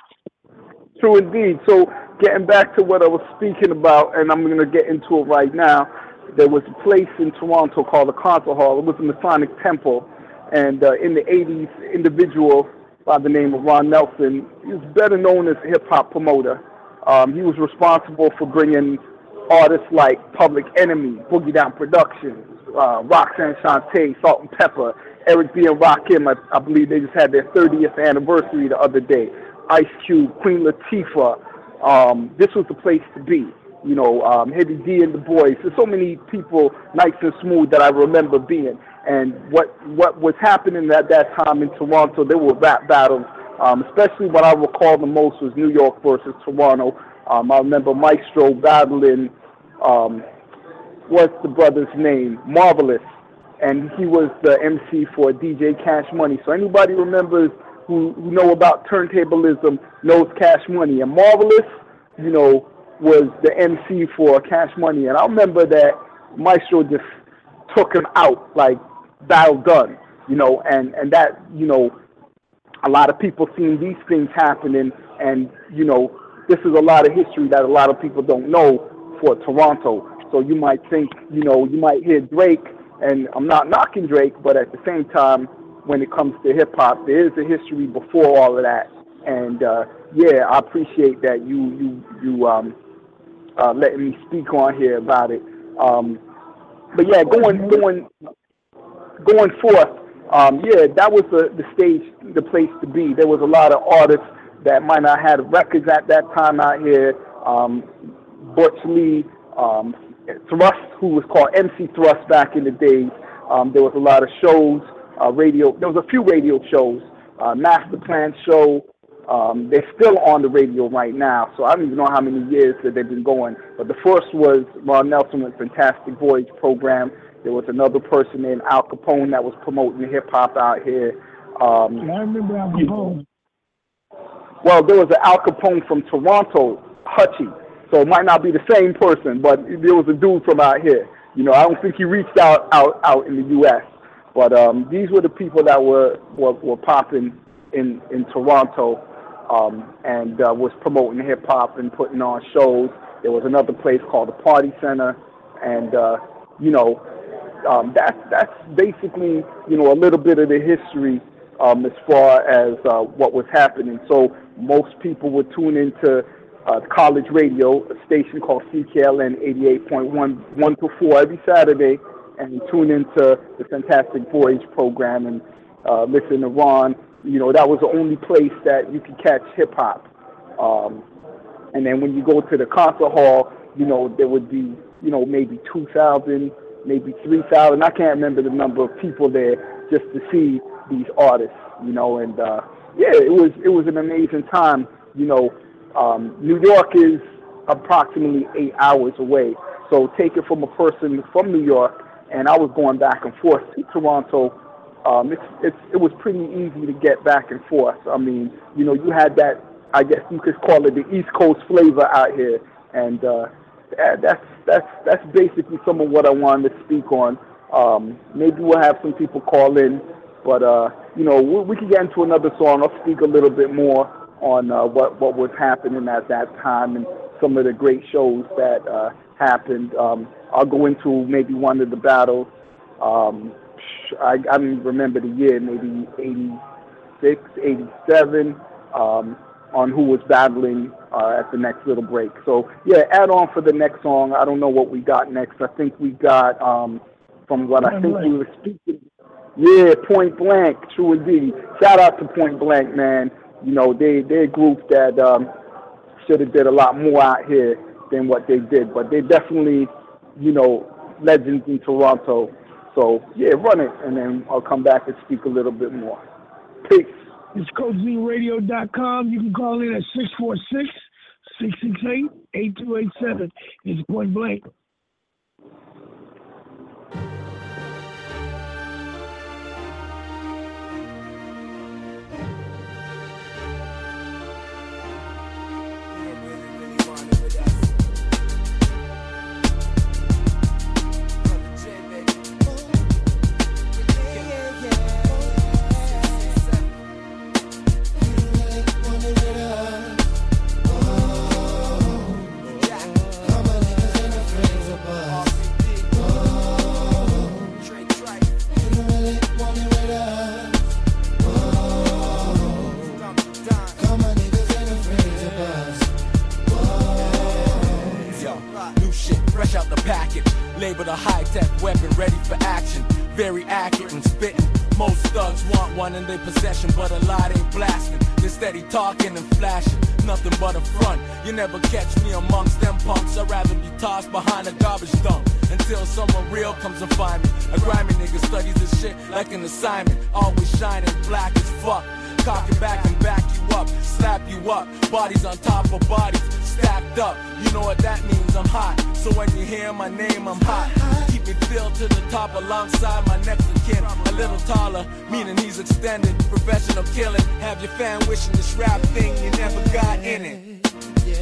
True indeed. So getting back to what I was speaking about, and I'm going to get into it right now, there was a place in Toronto called the Concert Hall. It was a Masonic temple. And uh, in the eighties, individual by the name of Ron Nelson, he was better known as a hip-hop promoter. Um, he was responsible for bringing artists like Public Enemy, Boogie Down Productions, uh, Roxanne Shante, Salt and Pepper, Eric B. and Rakim. I, I believe they just had their thirtieth anniversary the other day. Ice Cube, Queen Latifah. Um, this was the place to be. You know, um, Heavy D and the Boys. There's so many people, nice and smooth, that I remember being. And what what was happening at that time in Toronto, there were rap battles. Um, especially what I recall the most was New York versus Toronto. Um, I remember Maestro battling, um, what's the brother's name? Marvelous. And he was the M C for D J Cash Money. So anybody remembers who, who know about turntablism knows Cash Money. And Marvelous, you know, was the M C for Cash Money. And I remember that Maestro just took him out, like, battle done, you know, and, and that, you know, a lot of people seeing these things happening, and, you know, this is a lot of history that a lot of people don't know for Toronto. So you might think, you know, you might hear Drake, and I'm not knocking Drake, but at the same time, when it comes to hip-hop, there is a history before all of that. And, uh, yeah, I appreciate that you, you, you, um, Uh, letting me speak on here about it. Um, but yeah, going going going forth, um, yeah, that was the, the stage, the place to be. There was a lot of artists that might not have records at that time out here. Um, Butch Lee, um, Thrust, who was called M C Thrust back in the days. Um, there was a lot of shows, uh, radio. There was a few radio shows, uh, Master Plan show. Um, they're still on the radio right now, so I don't even know how many years that they've been going. But the first was Ron Nelson with Fantastic Voyage program. There was another person named Al Capone that was promoting hip-hop out here. Um, I remember Al Capone. Well, there was an Al Capone from Toronto, Hutchie. So it might not be the same person, but there was a dude from out here. You know, I don't think he reached out out, out in the U S But um, these were the people that were, were, were popping in in Toronto, um, and uh, was promoting hip hop and putting on shows. There was another place called the Party Center, and uh, you know, um, that's that's basically you know a little bit of the history um, as far as uh, what was happening. So most people would tune into uh, college radio, a station called C K L N eighty-eight point one, one to four every Saturday, and tune into the Fantastic Voyage program and uh, listen to Ron. You know, that was the only place that you could catch hip hop. Um, and then when you go to the concert hall, you know, there would be, you know, maybe two thousand, maybe three thousand. I can't remember the number of people there just to see these artists, you know, and uh, yeah, it was it was an amazing time. You know, um, New York is approximately eight hours away. So take it from a person from New York, and I was going back and forth to Toronto. Um, it's, it's, it was pretty easy to get back and forth. I mean, you know, you had that, I guess you could call it the East Coast flavor out here. And uh, that's, that's, that's basically some of what I wanted to speak on. Um, maybe we'll have some people call in, but, uh, you know, we, we can get into another song. I'll speak a little bit more on uh, what, what was happening at that time and some of the great shows that uh, happened. Um, I'll go into maybe one of the battles. Um, I, I don't remember the year, maybe eighty-six, eighty-seven, um, on who was battling uh, at the next little break. So, yeah, add on for the next song. I don't know what we got next. I think we got, um, from what I think we were speaking, yeah, Point Blank, true indeed. Shout out to Point Blank, man. You know, they, they're a group that um, should have did a lot more out here than what they did. But they're definitely, you know, legends in Toronto. So, yeah, run it, and then I'll come back and speak a little bit more. Peace. It's Coach Z Radio dot com. You can call in at six four six, six six eight, eight two eight seven. It's Point Blank. Labeled a high-tech weapon ready for action. Very accurate and spitting. Most thugs want one in their possession, but a lot ain't blasting. They're steady talking and flashing, nothing but a front. You never catch me amongst them punks. I'd rather be tossed behind a garbage dump until someone real comes and find me. A grimy nigga studies this shit like an assignment. Always shining black as fuck. Cock it back and back you up, slap you up. Bodies on top of bodies, stacked up. You know what that means, I'm hot. So when you hear my name, I'm hot. Keep it filled to the top alongside my next of kin. A little taller, meaning he's extended. Professional killing. Have your fan wishing this rap thing you never got in it.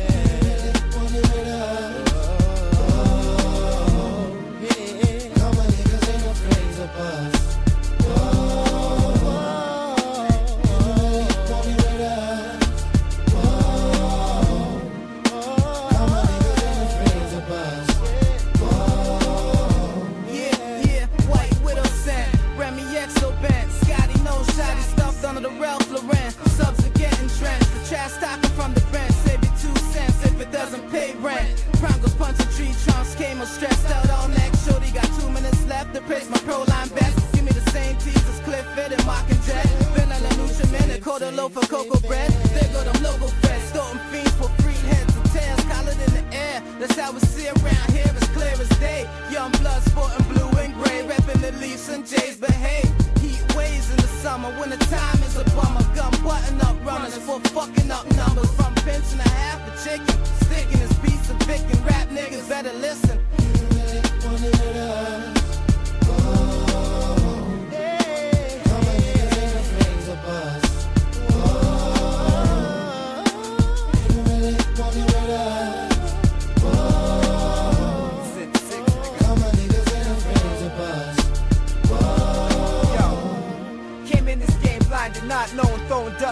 Under the Ralph Lauren, subs are getting drenched. The trash stocking from the bench, save you two cents if it doesn't pay rent. Prime goes punching tree trunks, came all stressed out all neck. Shorty got two minutes left to praise my pro line best. Give me the same tees as Clifford and Mark and Jet. Vanilla Nutriment, quarter loaf of cocoa bread. There go them local friends, storing fiends for free heads and tails, collared in the air. That's how we see around here, as clear as day. Young blood sporting blue and gray, repping the Leafs and Jays, but hey. Ways in the summer when the time is a bummer. Gun button up runners for fucking up numbers. From pinching a half a chicken, sticking his piece of picking. Rap niggas better listen. You really wanted it up. Oh, hey. Come on, niggas ain't afraid of us. Oh, you really wanted it up. Oh, come on, niggas ain't afraid of us. Not knowing, throwing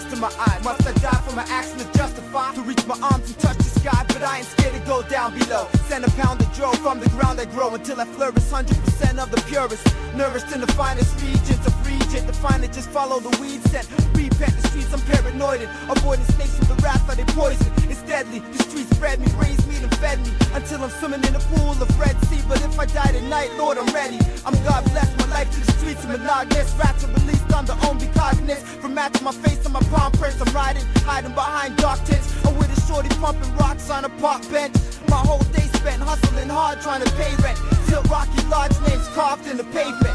from the ground I grow until I flourish. Hundred percent of the purest, nourished in the finest regions of region. To find it, just follow the weed scent. Repent the streets, I'm paranoid. Avoiding snakes with the wrath of their poison. It's deadly. The streets bred me, raised me, and fed me until I'm swimming in a pool of Red Sea. But if I die tonight, Lord, I'm ready. I'm God bless my life to the streets of monogamous. Rats are released on their own cognizance. From matching my face on my palm prints, I'm riding, hiding behind dark tents. I'm with a shorty pumping rocks on a park bench. My whole day spent hustling hard trying to pay rent. Till Rocky Lodge names carved in the pavement.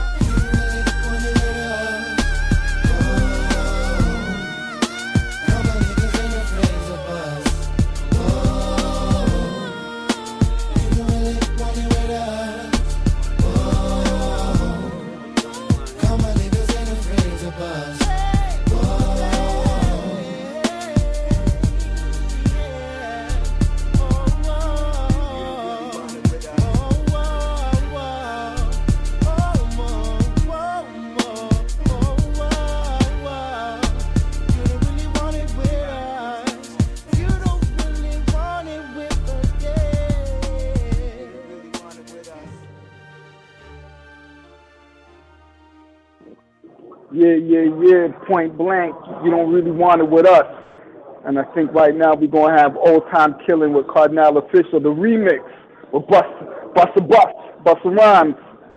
Yeah, yeah, yeah, point blank, you don't really want it with us. And I think right now we're going to have Old Time Killing with Cardinal Official, the remix with Bust, Busta Bust, Busta Rhymes.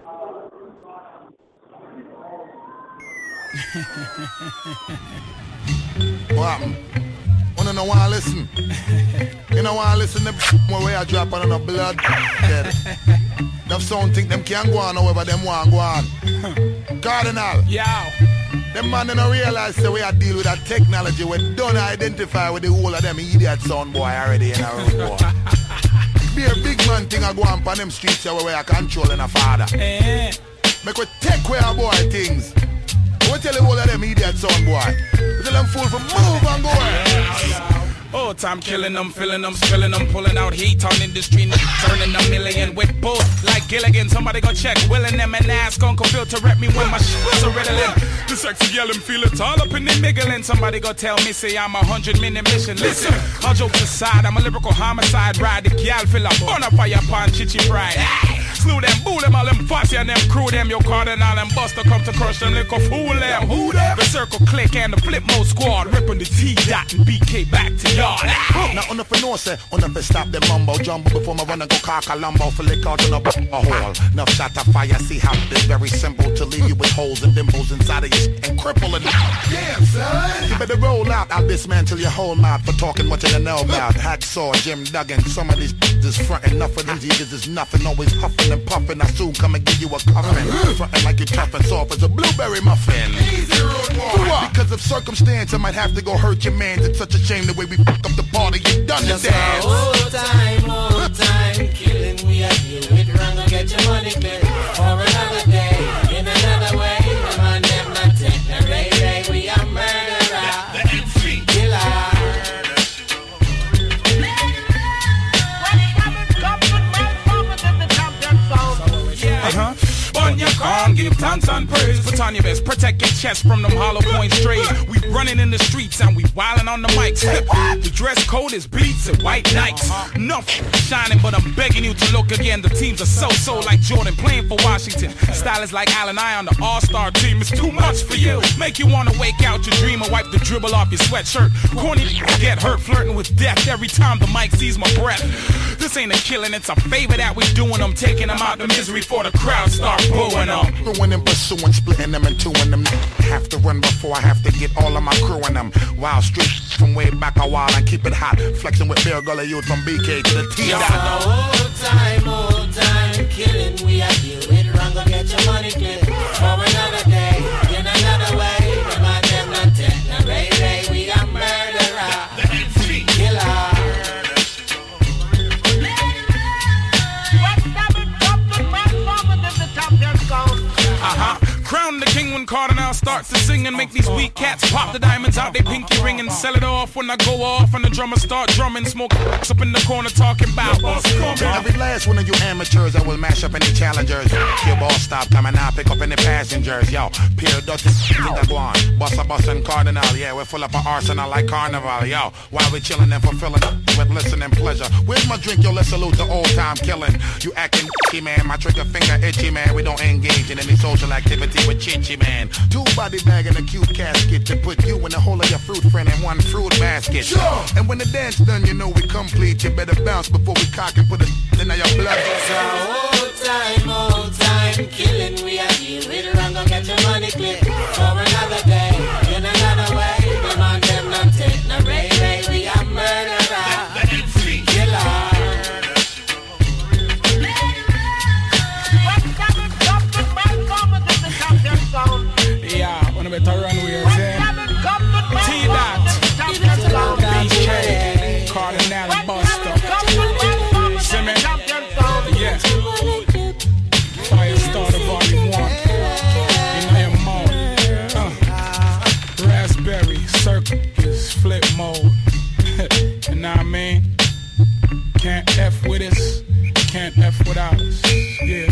What happened? You don't want to listen? You don't want to listen to the way I drop on the blood? Dead. Them sound think them can't go on however them want go on. Cardinal. Yow. Them man don't realize the way I deal with that technology. We don't identify with the whole of them idiot sound boy already in a room boy. Be a big man thing I go on on them streets here where I control in a father. Eh. Make we take away our boy things. We tell the whole of them idiot sound boy. We tell them fool for move and go away. Oh, time killing them, filling them, spilling them, pulling out heat on industry, turning a million with both like Gilligan. Somebody go check, willing them and ask Uncle Phil to rep me when my shit's a riddling. The sexy yelling, feel it all up in the miggling. Somebody go tell me, say I'm a hundred minute mission. Listen, all jokes aside, I'm a lyrical homicide. Ride the gal, fill up, burn up fire upon chichi pride. Slew them, boo them, all them fussy and them crew them. Your Cardinal and Buster come to crush them, lick fool them. Who them? The circle click and the flip mode squad, ripping the T dot and B K back to y'all. Now on the no say, on the stop the mumbo jumbo before my run and go cock a lumbo for lick out on a, a hole. Enough shot of fire, see how this very simple to leave you with holes and dimples inside of you and crippling. Damn son, you better roll out. I'll dismantle your whole mouth for talking much in the know about. Hacksaw, Jim Duggan, some of these is frontin', enough of them niggas is nothing, always huffing and puffing. I soon come and give you a cuffin', frontin' like you're tough and soft as a blueberry muffin. Easy road boy. Because of circumstance, I might have to go hurt your man. It's such a shame the way we fuck up the party, you done the dance. Old time, old time killing. We are here with run and get your money clear. For another day, in another way. Them and them not take the ray ray. We are murderer. The, the M C killer. Uh-huh. On your corn, give thanks and praise. Put on your best, protect your chest from them hollow point strays. We running in the streets and we wildin' on the mics. The dress code is beats and white nights. Nothing shining, but I'm begging you to look again. The teams are so-so like Jordan playing for Washington. Style is like Allen I on the all-star team. It's too much for you. Make you wanna wake out your dream or wipe the dribble off your sweatshirt. Corny get hurt, flirting with death every time the mic sees my breath. This ain't a killing, it's a favor that we're doing. I'm taking them out the misery for the crowd start booing them. Ruin and pursuing, splitting them and two in them. Have to run before I have to get all of my crew in them. Wild street from way back a while and keep it hot. Flexing with Bear Gully youth from B K to the T. Old time, old time killing. We are here with run, go get your money clear. For another day, in another way. Them and them not take no ray ray. We are murderer. The M C killer. Uh-huh. Crown the king when and Cardinal starts to sing and make these weak cats pop the diamonds out they pinky ring and sell it off when I go off and the drummer start drumming, smoke up in the corner talking about every last one of you amateurs that will mash up any challengers. Your boss stop coming out, pick up any passengers. Yo, Pierre Dutty, go on. Bossa Bossa and Cardinal, yeah, we're full up an arsenal like Carnival. Yo, while we chilling and fulfilling with listening pleasure. Where's my drink? Yo, let's salute the old time killing. You acting itchy, man, my trigger finger itchy, man. We don't engage in any social activity with Chichi, man. Two body bag and a cute casket to put you and the whole of your fruit friend in one fruit basket. Sure. And when the dance done, you know we complete. You better bounce before we cock and put a in your blood. It's our old time, old time killing. We are deal with wrong, go get the money clip for another day, in another way. Them on them not take no ray ray. We are murderer, the M C killer. Yeah, wanna better run with us, T-Dot, B K, Cardinal Buster, Cement, yeah, Firestarter Volume one, in your mode, uh, Raspberry, Circus, Flip Mode, you know what I mean? Can't F with us, can't F without us, yeah.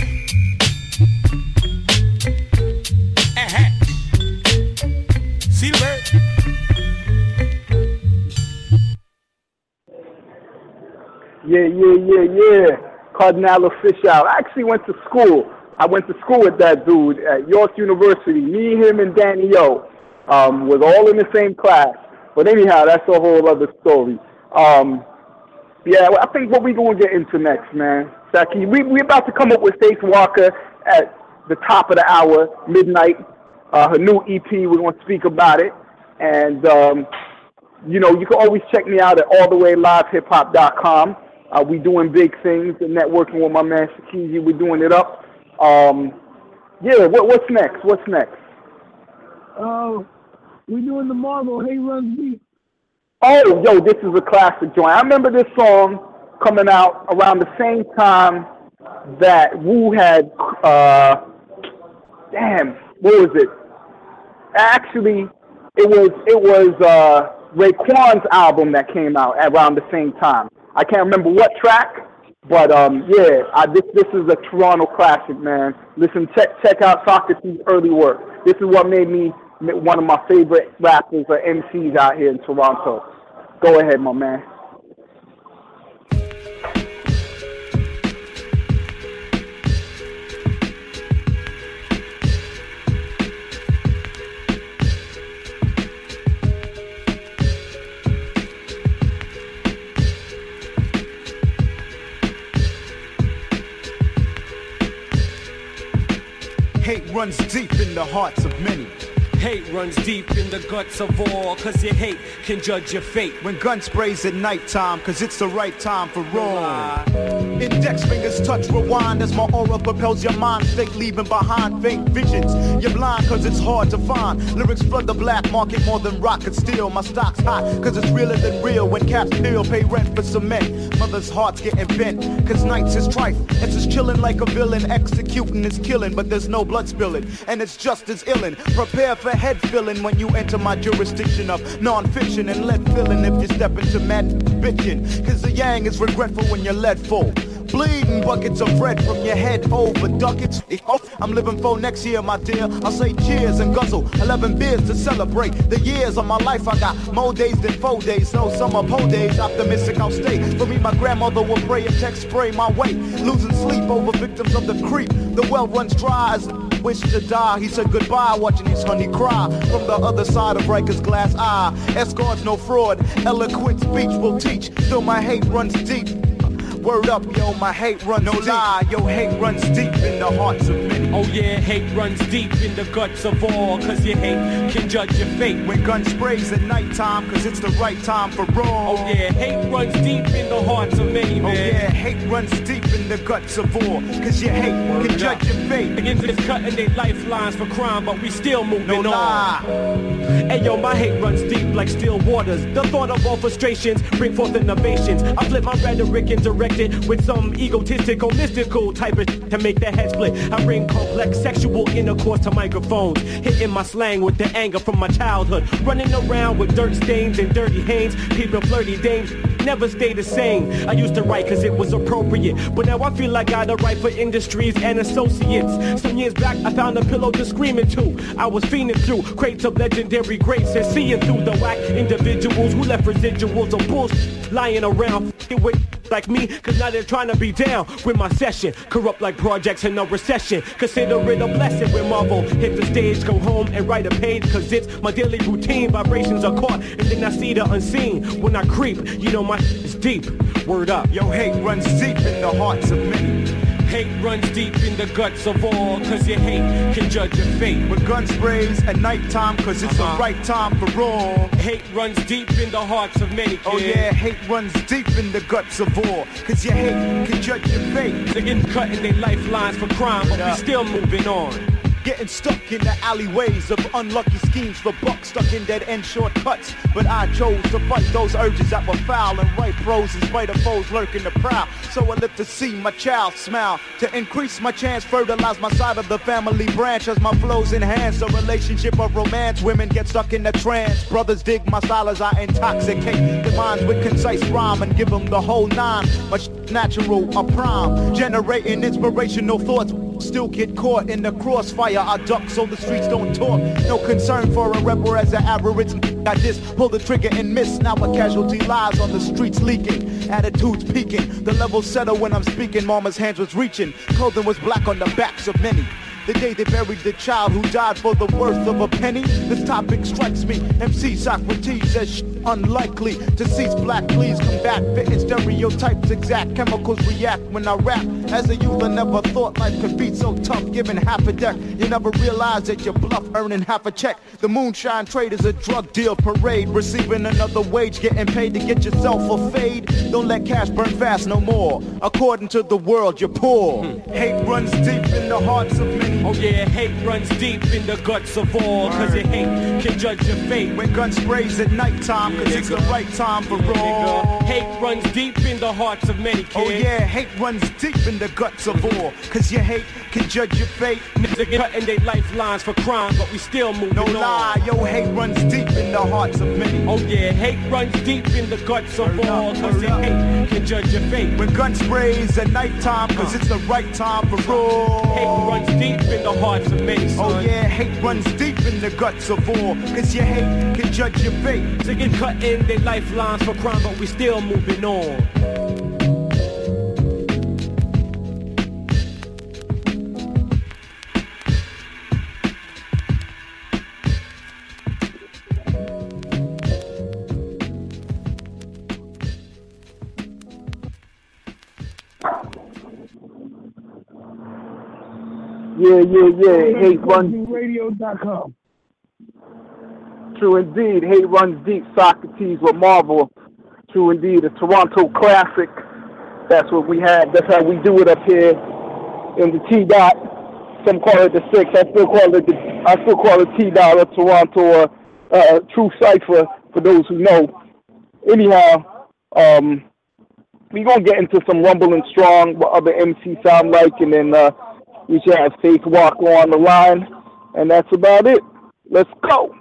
Yeah, yeah, yeah, yeah. Cardinal Official. I actually went to school. I went to school with that dude at York University. Me, him, and Danny O um, was all in the same class. But anyhow, that's a whole other story. Um, yeah, I think what we're going to get into next, man. Saki, we we about to come up with Stace Walker at the top of the hour, midnight. Uh, her new E P, we're going to speak about it. And, um, you know, you can always check me out at all the way live hip hop dot com. Uh, we doing big things and networking with my man Shakiji. We're doing it up. Um, yeah, what, what's next? What's next? Uh, we're doing the Marvel Hey Runs Deep. Oh, yo, this is a classic joint. I remember this song coming out around the same time that Wu had, uh, damn, what was it? Actually, it was it was uh, Raekwon's album that came out around the same time. I can't remember what track, but um, yeah, I, this this is a Toronto classic, man. Listen, check check out Socrates' early work. This is what made me one of my favorite rappers or M Cs out here in Toronto. Go ahead, my man. Hate runs deep in the hearts of many. Hate runs deep in the guts of all, cause your hate can judge your fate. When gun sprays at nighttime, cause it's the right time for wrong. Index fingers touch rewind as my aura propels your mind state, leaving behind faint visions. You're blind cause it's hard to find. Lyrics flood the black market more than rock could steal. My stock's hot cause it's realer than real. When caps peel, pay rent for cement. Mother's heart's getting bent cause nights is trife. It's just chilling like a villain. Executing is killing, but there's no blood spilling. And it's just as illin'. Prepare for head filling when you enter my jurisdiction of non-fiction and lead filling if you step into mad bitchin'. Cause the yang is regretful when you're lead full. Bleeding buckets of bread from your head over ducats. I'm living for next year, my dear. I'll say cheers and guzzle eleven beers to celebrate the years of my life. I got more days than four days, no summer po days. Optimistic I'll stay. For me, my grandmother will pray and text spray my way. Losing sleep over victims of the creep. The well runs dry as wish to die. He said goodbye, watching his honey cry from the other side of Riker's glass eye. Escorts, no fraud. Eloquent speech will teach. Still my hate runs deep. Word up, yo, my hate runs no deep. Lie, yo, hate runs deep in the hearts of many. Oh yeah, hate runs deep in the guts of all, cause your hate can judge your fate. When gun sprays at nighttime, cause it's the right time for wrong. Oh yeah, hate runs deep in the hearts of many, man. Oh yeah, hate runs deep in the guts of all, cause your hate Word can up. Judge your fate. Against this cutting their lifelines for crime, but we still moving no on. Lie. Hey yo, my hate runs deep like still waters. The thought of all frustrations bring forth innovations. I flip my rhetoric and direct gifted with some egotistical, mystical type of shit to make their head split. I bring complex sexual intercourse to microphones, hitting my slang with the anger from my childhood. Running around with dirt stains and dirty hanes, people flirty dames never stay the same. I used to write cause it was appropriate, but now I feel like I gotta write for industries and associates. Some years back I found a pillow to scream into. I was fiending through crates of legendary greats and seeing through the whack individuals who left residuals of bullshit lying around f***ing with like me, cause now they're trying to be down with my session. Corrupt like projects in a recession. Consider it a blessing when Marvel hit the stage, go home and write a page, cause it's my daily routine. Vibrations are caught and then I see the unseen. When I creep, you know my is deep. Word up. Yo, hate runs deep in the hearts of many. Hate runs deep in the guts of all, cause your hate can judge your fate. With gun sprays at nighttime, cause it's uh-huh. the right time for all. Hate runs deep in the hearts of many, kid. Oh yeah, hate runs deep in the guts of all, cause your hate can judge your fate. They're getting cutting their lifelines for crime, but yeah. we still moving on. Getting stuck in the alleyways of unlucky schemes for bucks, stuck in dead-end shortcuts. But I chose to fight those urges that were foul and write prose in spite of foes lurking the prowl. So I live to see my child smile, to increase my chance, fertilize my side of the family branch as my flows enhance the relationship of romance. Women get stuck in the trance, brothers dig my style as I intoxicate their minds with concise rhyme and give them the whole nine. Much natural, a prime, generating inspirational thoughts. Still get caught in the crossfire. I duck so the streets don't talk. No concern for a rebel as an average. I just pull the trigger and miss. Now a casualty lies on the streets leaking. Attitudes peaking. The level settle when I'm speaking. Mama's hands was reaching. Clothing was black on the backs of many. The day they buried the child who died for the worth of a penny. This topic strikes me. M C Socrates as sh- unlikely to cease black. Please combat fitting stereotypes. Exact chemicals react when I rap. As a youth I never thought life could be so tough. Giving half a deck, you never realize that you bluff earning half a check. The moonshine trade is a drug deal parade. Receiving another wage, getting paid to get yourself a fade. Don't let cash burn fast no more. According to the world you're poor. hmm. Hate runs deep in the hearts of many. Oh yeah, hate runs deep in the guts of all, cause your hate can judge your fate. When gun sprays at nighttime, cause yeah, it's the right time for yeah, all. Nigga. Hate runs deep in the hearts of many, kids. Oh yeah, hate runs deep in the guts of all, cause your hate can judge your fate. Niggas cutting their lifelines for crime, but we still moving no on. No lie, yo, hate runs deep in the hearts of many. Oh yeah, hate runs deep in the guts of Hurry all, up, cause your hate can judge your fate. When gun sprays at nighttime, cause uh. it's the right time for all. Hate runs deep in the hearts of many, son. Oh yeah, hate runs deep in the guts of all, cause your hate can judge your fate. They get cut in their lifelines for crime, but we still moving on. Yeah, yeah, yeah. Hate runs. radio dot com. True indeed. Hate runs deep. Socrates with Marvel. True indeed. A Toronto classic. That's what we had. That's how we do it up here in the T dot. Some call it the six. I still call it the. I still call it T dot or Toronto or uh, True Cipher for those who know. Anyhow, um, we gonna get into some rumbling strong. What other M Cs sound like, and then. Uh, We should have Faith Walker on the line, and that's about it. Let's go.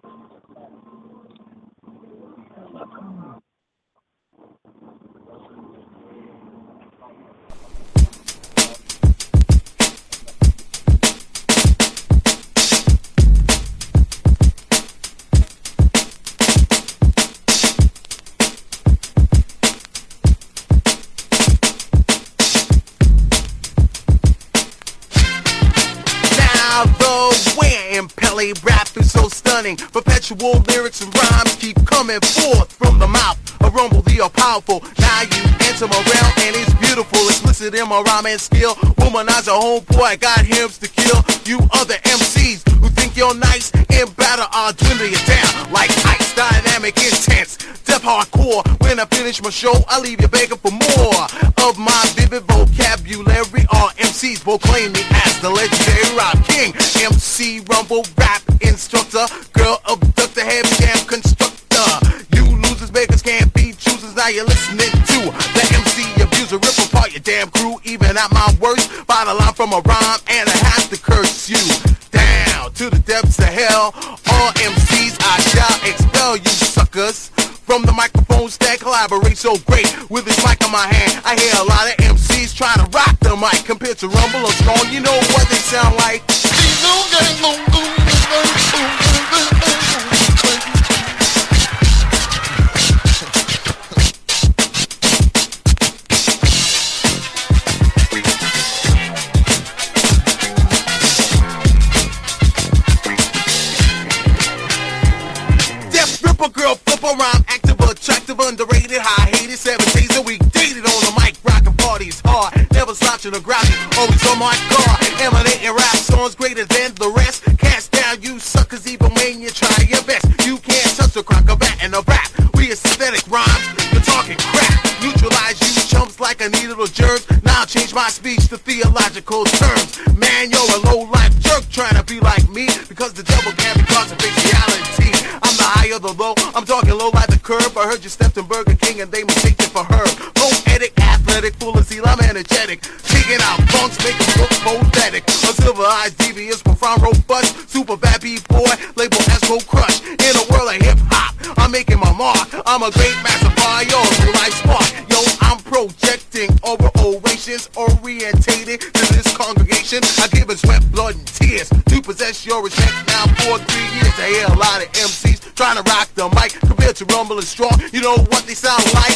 Rapping so stunning, perpetual lyrics and rhymes keep coming forth from the mouth of Rumble the all-powerful. Now you enter my realm and it's beautiful, explicit in my rhyme and skill. Womanizer homeboy, got hymns to kill. You other M Cs who think you're nice in battle, I'll dwindle you down like ice. Dynamic, intense, death hardcore. When I finish my show, I leave you begging for more of my vivid vocabulary. All M Cs proclaim me as the legendary rap king. M C Rumble rap instructor, girl abductor, heavy scam constructor. You losers, beggars can't be choosers. Now you're listening to the M C abuser. your damn crew, even at my worst. Find a line from a rhyme and I have to curse you. Down to the depths of hell. All M Cs I shall expel you suckers. From the microphone stand, collaborate so great. With this mic in my hand, I hear a lot of M Cs trying to rock the mic. Compared to Rumble or Strong, you know what they sound like. Death Ripper girl, flip around, active, attractive, underrated, high hated, seven days a week, dated on the mic, rockin' parties hard, never slouching or grouching, always on my guard, emanating rap songs greater than the rest, cast down you suckers even when you try your best, you can't touch the crock, a bat and a rap, we are synthetic rhymes, you're talking crap, neutralize you chumps like a needle of germs, now change my speech to theological terms, man you're a low life jerk trying to be like me, because the devil can't be causing fatality. I'm the high or the low, I'm talking low like the curb. I heard you stepped in Burger King and they mistake you for her. Poetic, athletic, full of zeal, I'm energetic. Kicking out funks, making look pathetic. A silver-eyed devious, profound, robust, super bad B-boy, label Esco Crush. In a world of hip-hop, I'm making my mark. I'm a great master fire, yo, new life spark. Yo, I'm projecting over orations, orientated to this congregation. I give it sweat, blood, and tears to possess your respect now for three years. I hear a lot of M Cs trying to rock the mic compared to Rumble and Strong. You know what they sound like?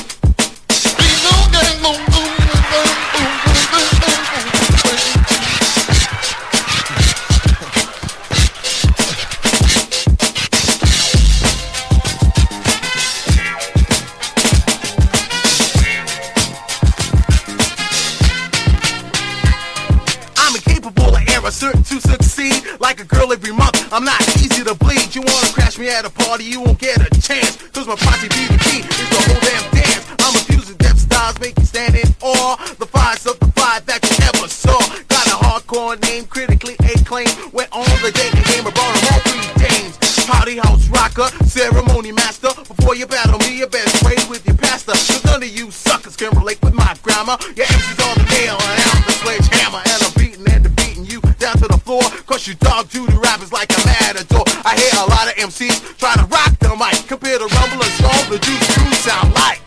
I'm incapable of error, certain to succeed. Like a girl every month, I'm not easy to bleed. You wanna crash me at a party, you won't get a chance. Cause my posse B B P is the whole damn dance. I'm a fusing death styles, make you stand in awe. The fires of the fire that you ever saw. Got a hardcore name, critically acclaimed. Went on the dating game, I brought them all three dames. Party house rocker, ceremony master. Before you battle me, you best pray with your pastor. Cause none of you suckers can relate with my grammar. Your M C's on the nail and I'm the sledgehammer. And I'm beating and defeating you down to the floor. Cause you dog duty rappers like a matador. I hear a lot of M Cs trying to rock the mic. Compared to Rumble and Strong, the Juice Crew sound like.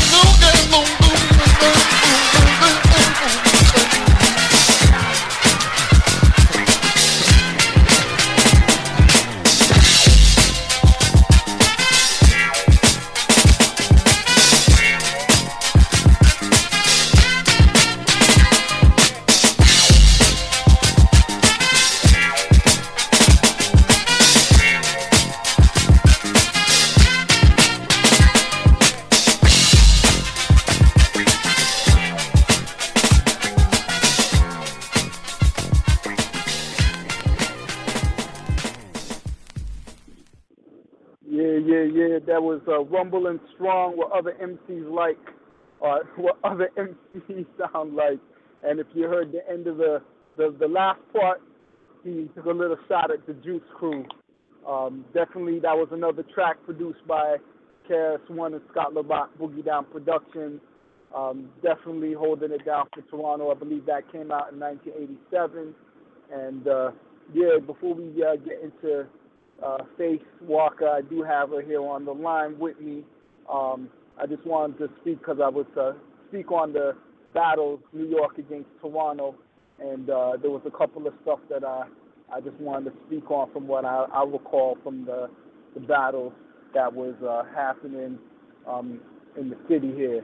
Yeah, yeah, yeah. That was uh, Rumble and Strong. What other M Cs like, uh, what other M Cs sound like. And if you heard the end of the the, the last part, he took a little shot at the Juice Crew. Um, definitely, that was another track produced by K R S One and Scott LaRock, Boogie Down Productions. Um, definitely holding it down for Toronto. I believe that came out in nineteen eighty-seven. And uh, yeah, before we uh, get into uh, Faith Walker, I do have her here on the line with me. Um, I just wanted to speak because I was uh, speak on the battles, New York against Toronto, and uh, there was a couple of stuff that I I just wanted to speak on from what I, I recall from the the battles that was uh, happening um, in the city here.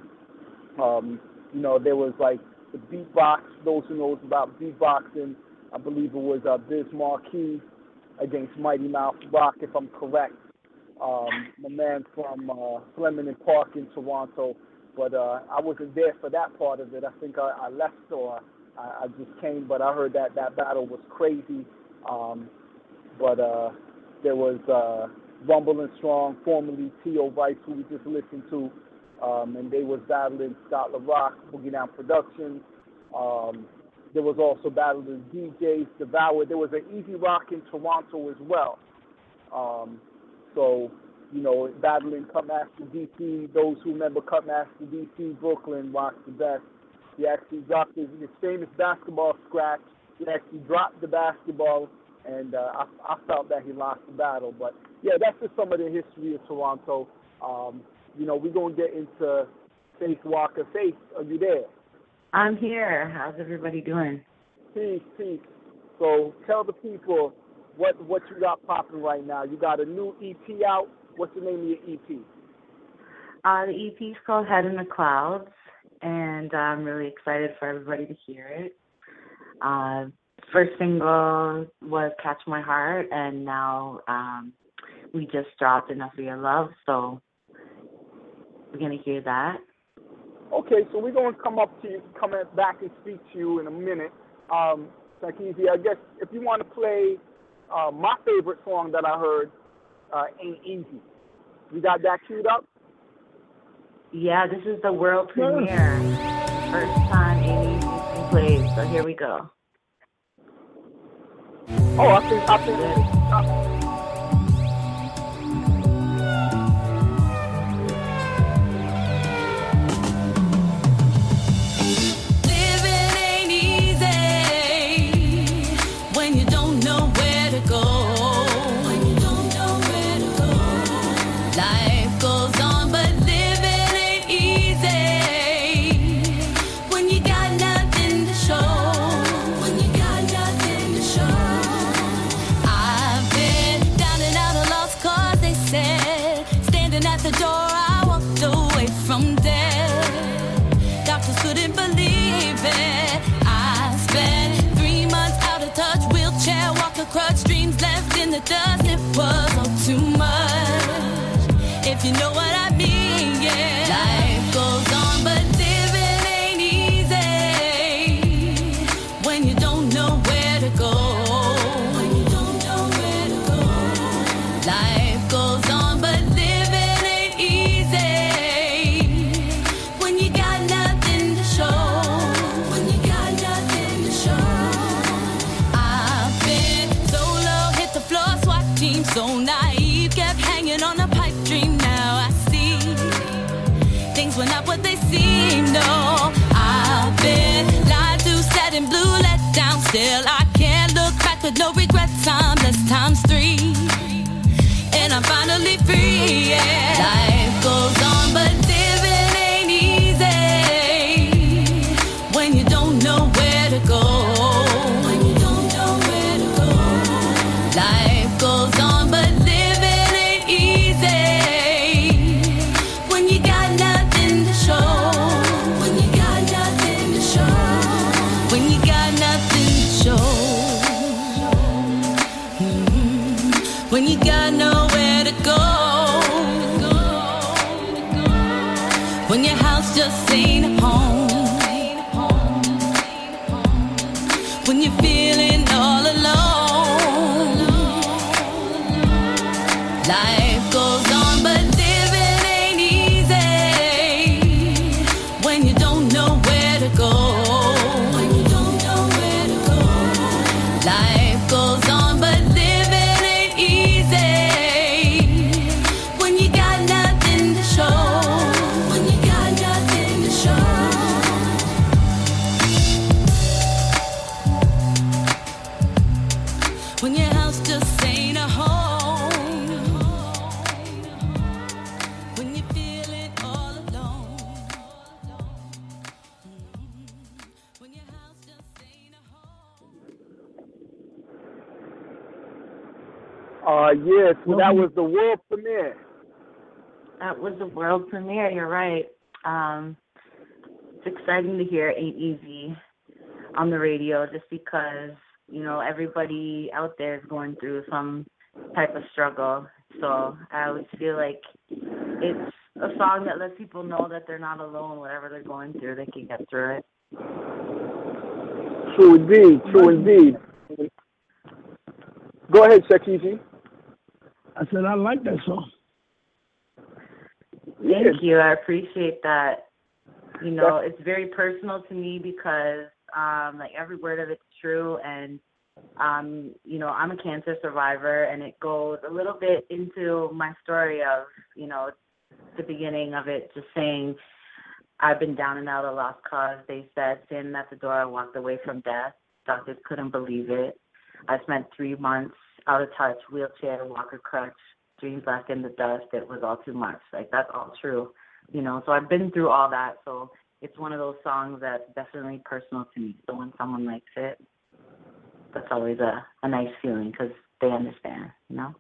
Um, you know, there was like the beatbox. Those who knows about beatboxing, I believe it was uh, Biz Marquis against Mighty Mouth Rock, if I'm correct. Um, my man from uh, Fleming Park in Toronto, but uh, I wasn't there for that part of it. I think I, I left or I, I just came, but I heard that that battle was crazy. Um, but uh, there was uh, Rumble and Strong, formerly T O Vice, who we just listened to, um, and they was battling Scott LaRock, Boogie Down Productions. Um, there was also battling D Js, Devour. There was an Easy Rock in Toronto as well. Um, so, you know, battling Cutmaster D C, those who remember Cutmaster D C, Brooklyn rocks the best. He actually dropped his, his famous basketball scratch. He actually dropped the basketball, and uh, I, I felt that he lost the battle. But yeah, that's just some of the history of Toronto. Um, you know, we're gonna get into Faith Walker. Faith, are you there? I'm here. How's everybody doing? Peace, peace. So tell the people what what you got popping right now. You got a new E P out. What's the name of your E P? Uh, the E P is called Head in the Clouds, and I'm really excited for everybody to hear it. Uh, first single was Catch My Heart, and now um, we just dropped Enough of Your Love, so we're going to hear that. Okay, so we're going to come up to you, come back and speak to you in a minute. Um, Sakizi, I guess if you want to play uh, my favorite song that I heard, uh, Ain't Easy. You got that queued up? Yeah, this is the world premiere. First time Ain't Easy played, so here we go. Oh, I think, I think, I, crutch, dreams left in the dust. It was all too much, if you know what I mean, yeah. Life goes on, but living ain't easy when you don't know where to go. When you don't know where to go. Life goes on, but living ain't easy when you got nothing to show. When you got nothing to show. So naive, kept hanging on a pipe dream. Now I see things were not what they seemed. No, I've been lied to, sad and blue, let down. Still I can't look back with no regrets. I'm less times three, and I'm finally free. Yeah. Life goes on, but living ain't easy when you don't know where to go. When you don't know where to go. Life goes on, but living ain't easy when you got nothing to show. When you got nothing to show. When you got nothing to show. Mm-hmm. When you got nowhere to go. When your house just ain't a home. When you're feeling all alone. Life goes on, but living ain't easy when you don't know where to go. When you don't know where to go. Life goes on, but living ain't easy when you got nothing to show. When you got nothing to show. When your house just ain't a home. Uh, yes, well, that was the world premiere. That was the world premiere, you're right. Um, it's exciting to hear Ain't Easy on the radio just because, you know, everybody out there is going through some type of struggle. So I always feel like it's a song that lets people know that they're not alone. Whatever they're going through, they can get through it. True indeed, true indeed. Go ahead, Sakizi. I said I like that song. Thank yeah. you. I appreciate that. You know, it's very personal to me because, um, like, every word of it's true. And, um, you know, I'm a cancer survivor, and it goes a little bit into my story of, you know, the beginning of it, just saying, I've been down and out of lost cause. They said, standing at the door, I walked away from death. Doctors couldn't believe it. I spent three months out of touch, wheelchair, walker crutch, dreams left in the dust. It was all too much. Like, that's all true, you know. So I've been through all that. So it's one of those songs that's definitely personal to me. So when someone likes it, that's always a, a nice feeling because they understand, you know.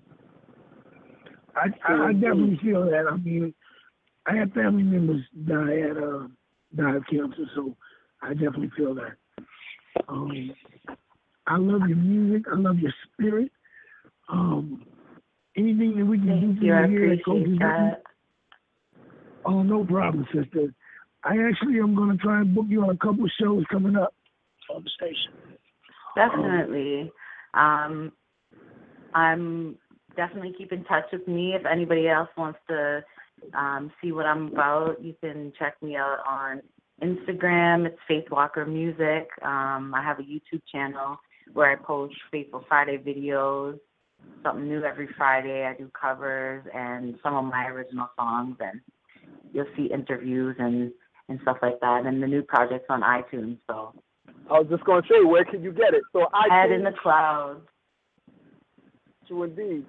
I, I, I definitely feel that. I mean, I had family members die at uh, die of cancer, so I definitely feel that. Um, I love your music. I love your spirit. Um, anything that we can Thank do for you. I you here at appreciate Coach's that. Records? Oh, no problem, sister. I actually am going to try and book you on a couple of shows coming up on the station. Definitely. Um, I'm definitely keep in touch with me. If anybody else wants to um, see what I'm about, you can check me out on Instagram. It's Faith Walker Music. Um, I have a YouTube channel where I post Faithful Friday videos, something new every Friday. I do covers and some of my original songs, and you'll see interviews and, and stuff like that. And the new project's on iTunes. So I was just going to say, where can you get it? So I Head in the Clouds. True indeed.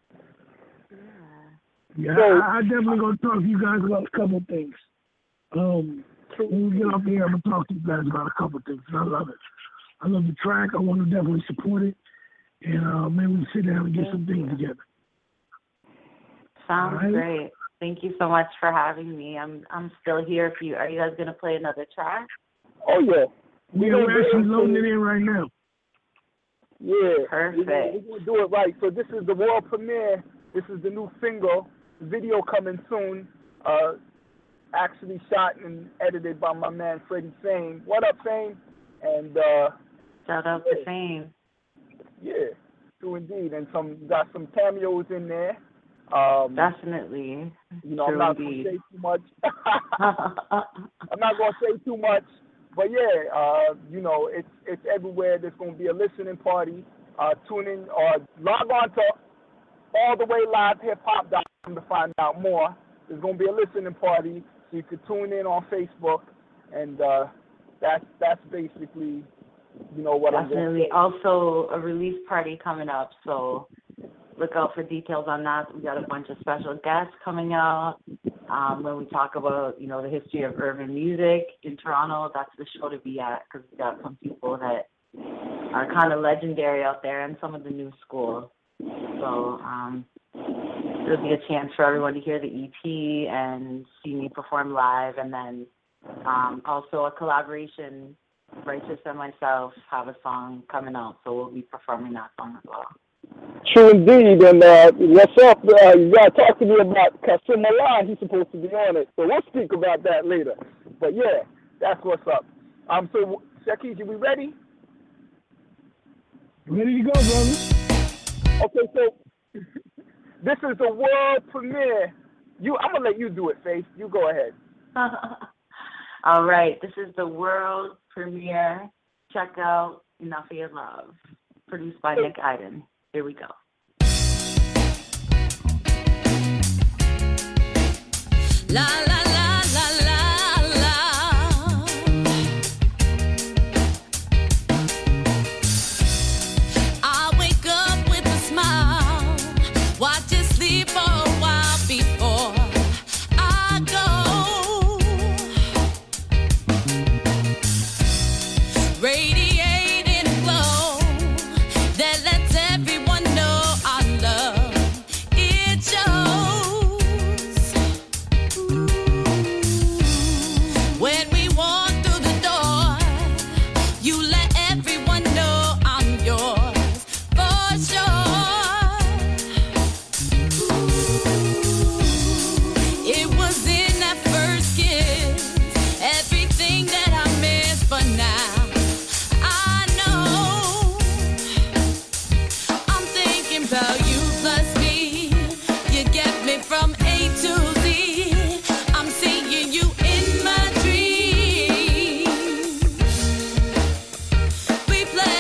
Yeah, So- I, I definitely going to talk to you guys about a couple of things. Um, when we get off here, I'm going to talk to you guys about a couple of things. I love it. I love the track. I want to definitely support it. And uh, maybe we can sit down and get some things together. Sounds All right. great. Thank you so much for having me. I'm I'm still here. If you are you guys gonna play another track? Oh yeah, Yeah, we're actually loading it in right now. Yeah, Perfect. We're gonna, we're gonna do it right. So this is the world premiere. This is the new single. Video coming soon. Uh, actually shot and edited by my man Freddie Fame. What up, Fame? And uh, shout out yeah. to Fame. Yeah, true indeed. And some got some cameos in there. Um, Definitely. You know, True I'm not indeed. gonna say too much. I'm not gonna say too much, but yeah, uh, you know, it's it's everywhere. There's gonna be a listening party. Uh, tune in or log on to all the way live hip hop dot com to find out more. There's gonna be a listening party, so you can tune in on Facebook, and uh, that's that's basically, you know, what Definitely. I'm gonna say. Also a release party coming up, so look out for details on that. We got a bunch of special guests coming out. Um, when we talk about, you know, the history of urban music in Toronto, that's the show to be at because we got some people that are kind of legendary out there and some of the new school. So um, there'll be a chance for everyone to hear the E P and see me perform live, and then um, also a collaboration. Righteous and myself have a song coming out, so we'll be performing that song as well. True indeed, and uh, what's up? Uh, you gotta talk to me about Kasim Milan. He's supposed to be on it, so we'll speak about that later. But yeah, that's what's up. Um, so Shakiji, we ready? Ready to go, brother. Okay, so this is the world premiere. You, I'm gonna let you do it, Faith. You go ahead. All right, this is the world premiere. Check out Enough of Your Love, produced by Nick Iden. Here we go. La la la la la la. I wake up with a smile, watch you sleep for a while before I go. Radiating a glow that lets everyone know our love. It shows. When we walk through the door, you let everyone know I'm yours for sure. It was in that first kiss, everything that I missed, but now I know. I'm thinking about you plus me. You get me from A to Z. I'm seeing you in my dreams. We play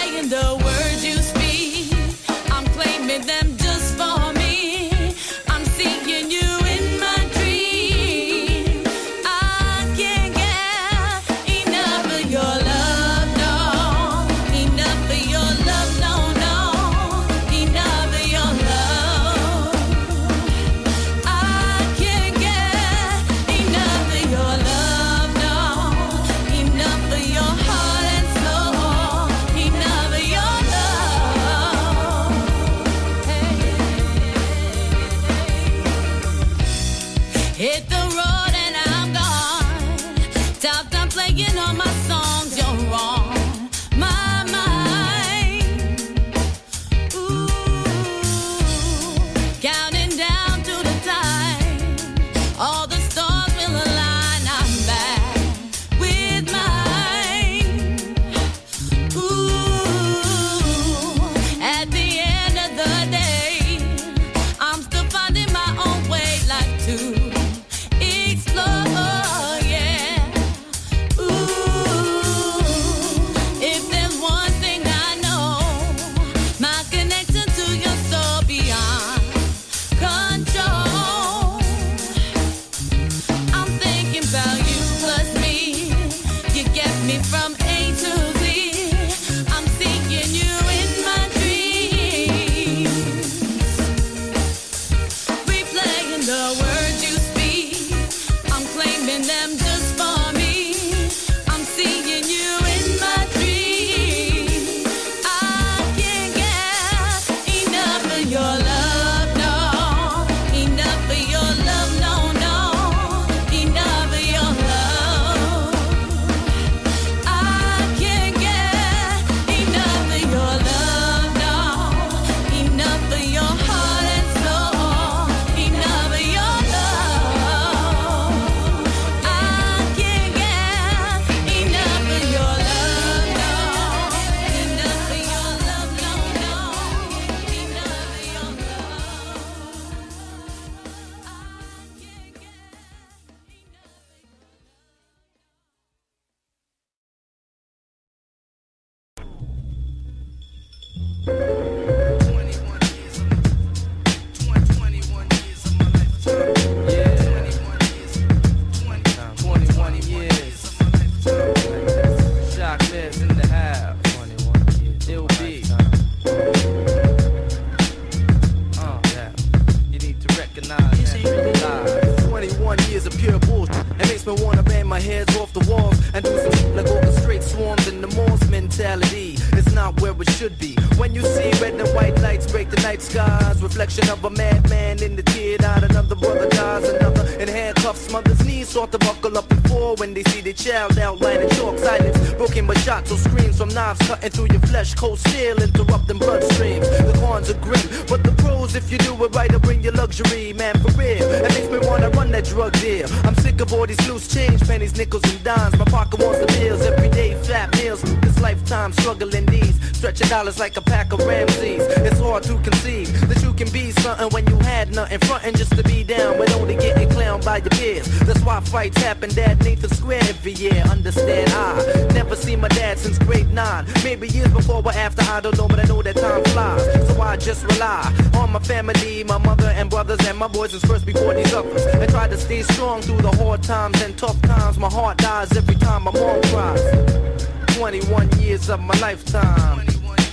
Of a madman in the theater, another brother dies, another in handcuffs, smothers knees, sort to buckle up and fall when they see the child outlining chalk silence, broken by shots or screams from knives cutting through your flesh, cold steel interrupting bloodstreams. The cons are grim, but the pros, if you do it right, will bring you luxury, man, for real. It makes me wanna run that drug deal. I'm sick of all these loose change, pennies, nickels, and dimes. My pocket wants the bills, everyday fat meals. This lifetime struggling these, stretching dollars like a pack of Ramses. It's hard to conceive that you can be something when you had nothing, frontin' just to be down, but only getting clowned by your peers. That's why fights happen at Nathan Square every year. Understand, I never seen my dad since grade nine. Maybe years before or after, I don't know, but I know that time flies. So I just rely on my family, my mother and brothers and my boys is first before these others, and try to stay strong through the hard times and tough times. My heart dies every time my mom cries. twenty-one years of my lifetime.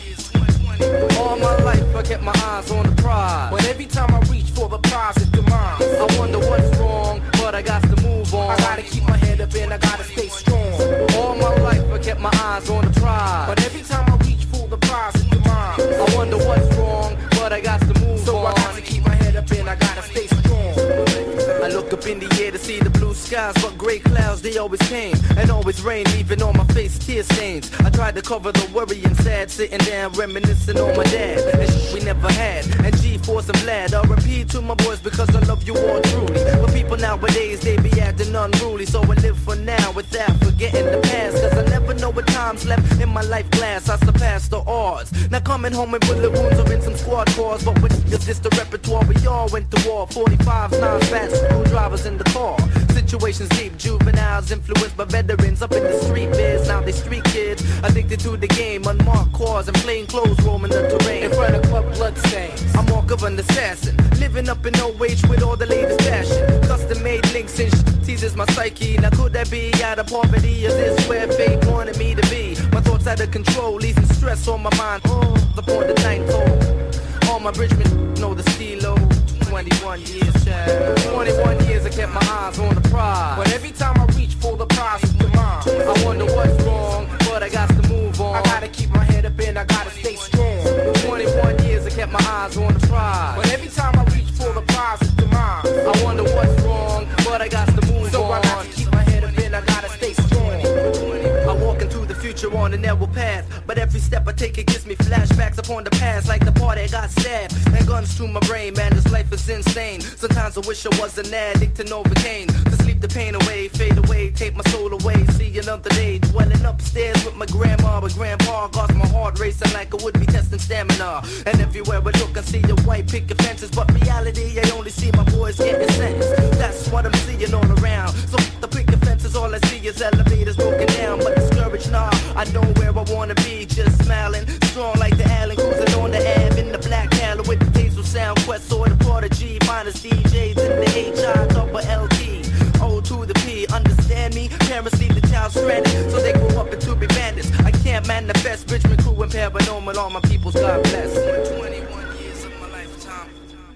All my life I kept my eyes on the prize, but every time I reach for the prize it's demise. I wonder what's wrong, but I got to move on. I gotta keep my head up and I gotta stay strong. All my life I kept my eyes on the prize, but every time I reach for the prize it's demise. I wonder what's wrong, but I got to move so on. So I gotta keep my head up and I gotta stay strong. I look up in the air to see the blue skies, but gray clouds, they always came, and always rain, leaving on my face tear stains. I tried to cover the worry and sad, sitting down, reminiscing on my dad, and shit we never had, and G-Force and Vlad, R I P to my boys because I love you all truly. But people nowadays, they be acting unruly, so I live for now without forgetting the past, cause I never know what time's left in my life glass. I surpassed the odds, now coming home with bullet wounds or in some squad cars, but with niggas, this the repertoire, we all went to war, forty-fives, nine bats, screwdrivers in the car. Situations deep, juveniles influenced by veterans up in the street biz. Now they street kids, addicted to the game, unmarked cars and plain clothes roaming the terrain. In front of club bloodstains, I'm more of an assassin, living up in no wage with all the latest fashion. Custom made links and shit teases my psyche. Now could that be out of poverty? Is this where fate wanted me to be? My thoughts out of control, leaving stress on my mind. Oh, upon the ninth hole. All my bridgemen know the stilo. twenty-one years, child. twenty-one years I kept my eyes on the prize, but every time I reach for the prize it's mine. I wonder what's wrong, but I got to move on. I gotta keep my head up and I gotta stay strong. twenty-one years I kept my eyes on the prize, but every time I reach for the prize it's mine. I wonder what's wrong, but I got to move so on. So I gotta keep my head up and I gotta stay strong. I walk into the future on a narrow path, but every step I take it gives me flashbacks upon the past, like the part I got stabbed and guns to my brain. Man, this life is insane. Sometimes I wish I was an addict to Novocaine, to sleep the pain away, fade away, take my soul away. See another day, dwelling upstairs with my grandma, but grandpa got my heart racing like I would be testing stamina. And everywhere I look I see your white picket fences, but reality I only see my boys getting sentenced. That's what I'm seeing all around. So the picket fences, all I see is elevators broken down, but discouraged, nah, I know where I wanna be, just smiling, strong like the Allen, cruising on the Ave in the black Cali with the Diesel Sound Quest or the Prodigy, finest D Js in the H I double L T, O to the P, understand me? Parents leave the child stranded, so they grow up into be bandits. I can't manifest, Richmond crew and paranormal, all my peoples, God bless. twenty-one years of my lifetime.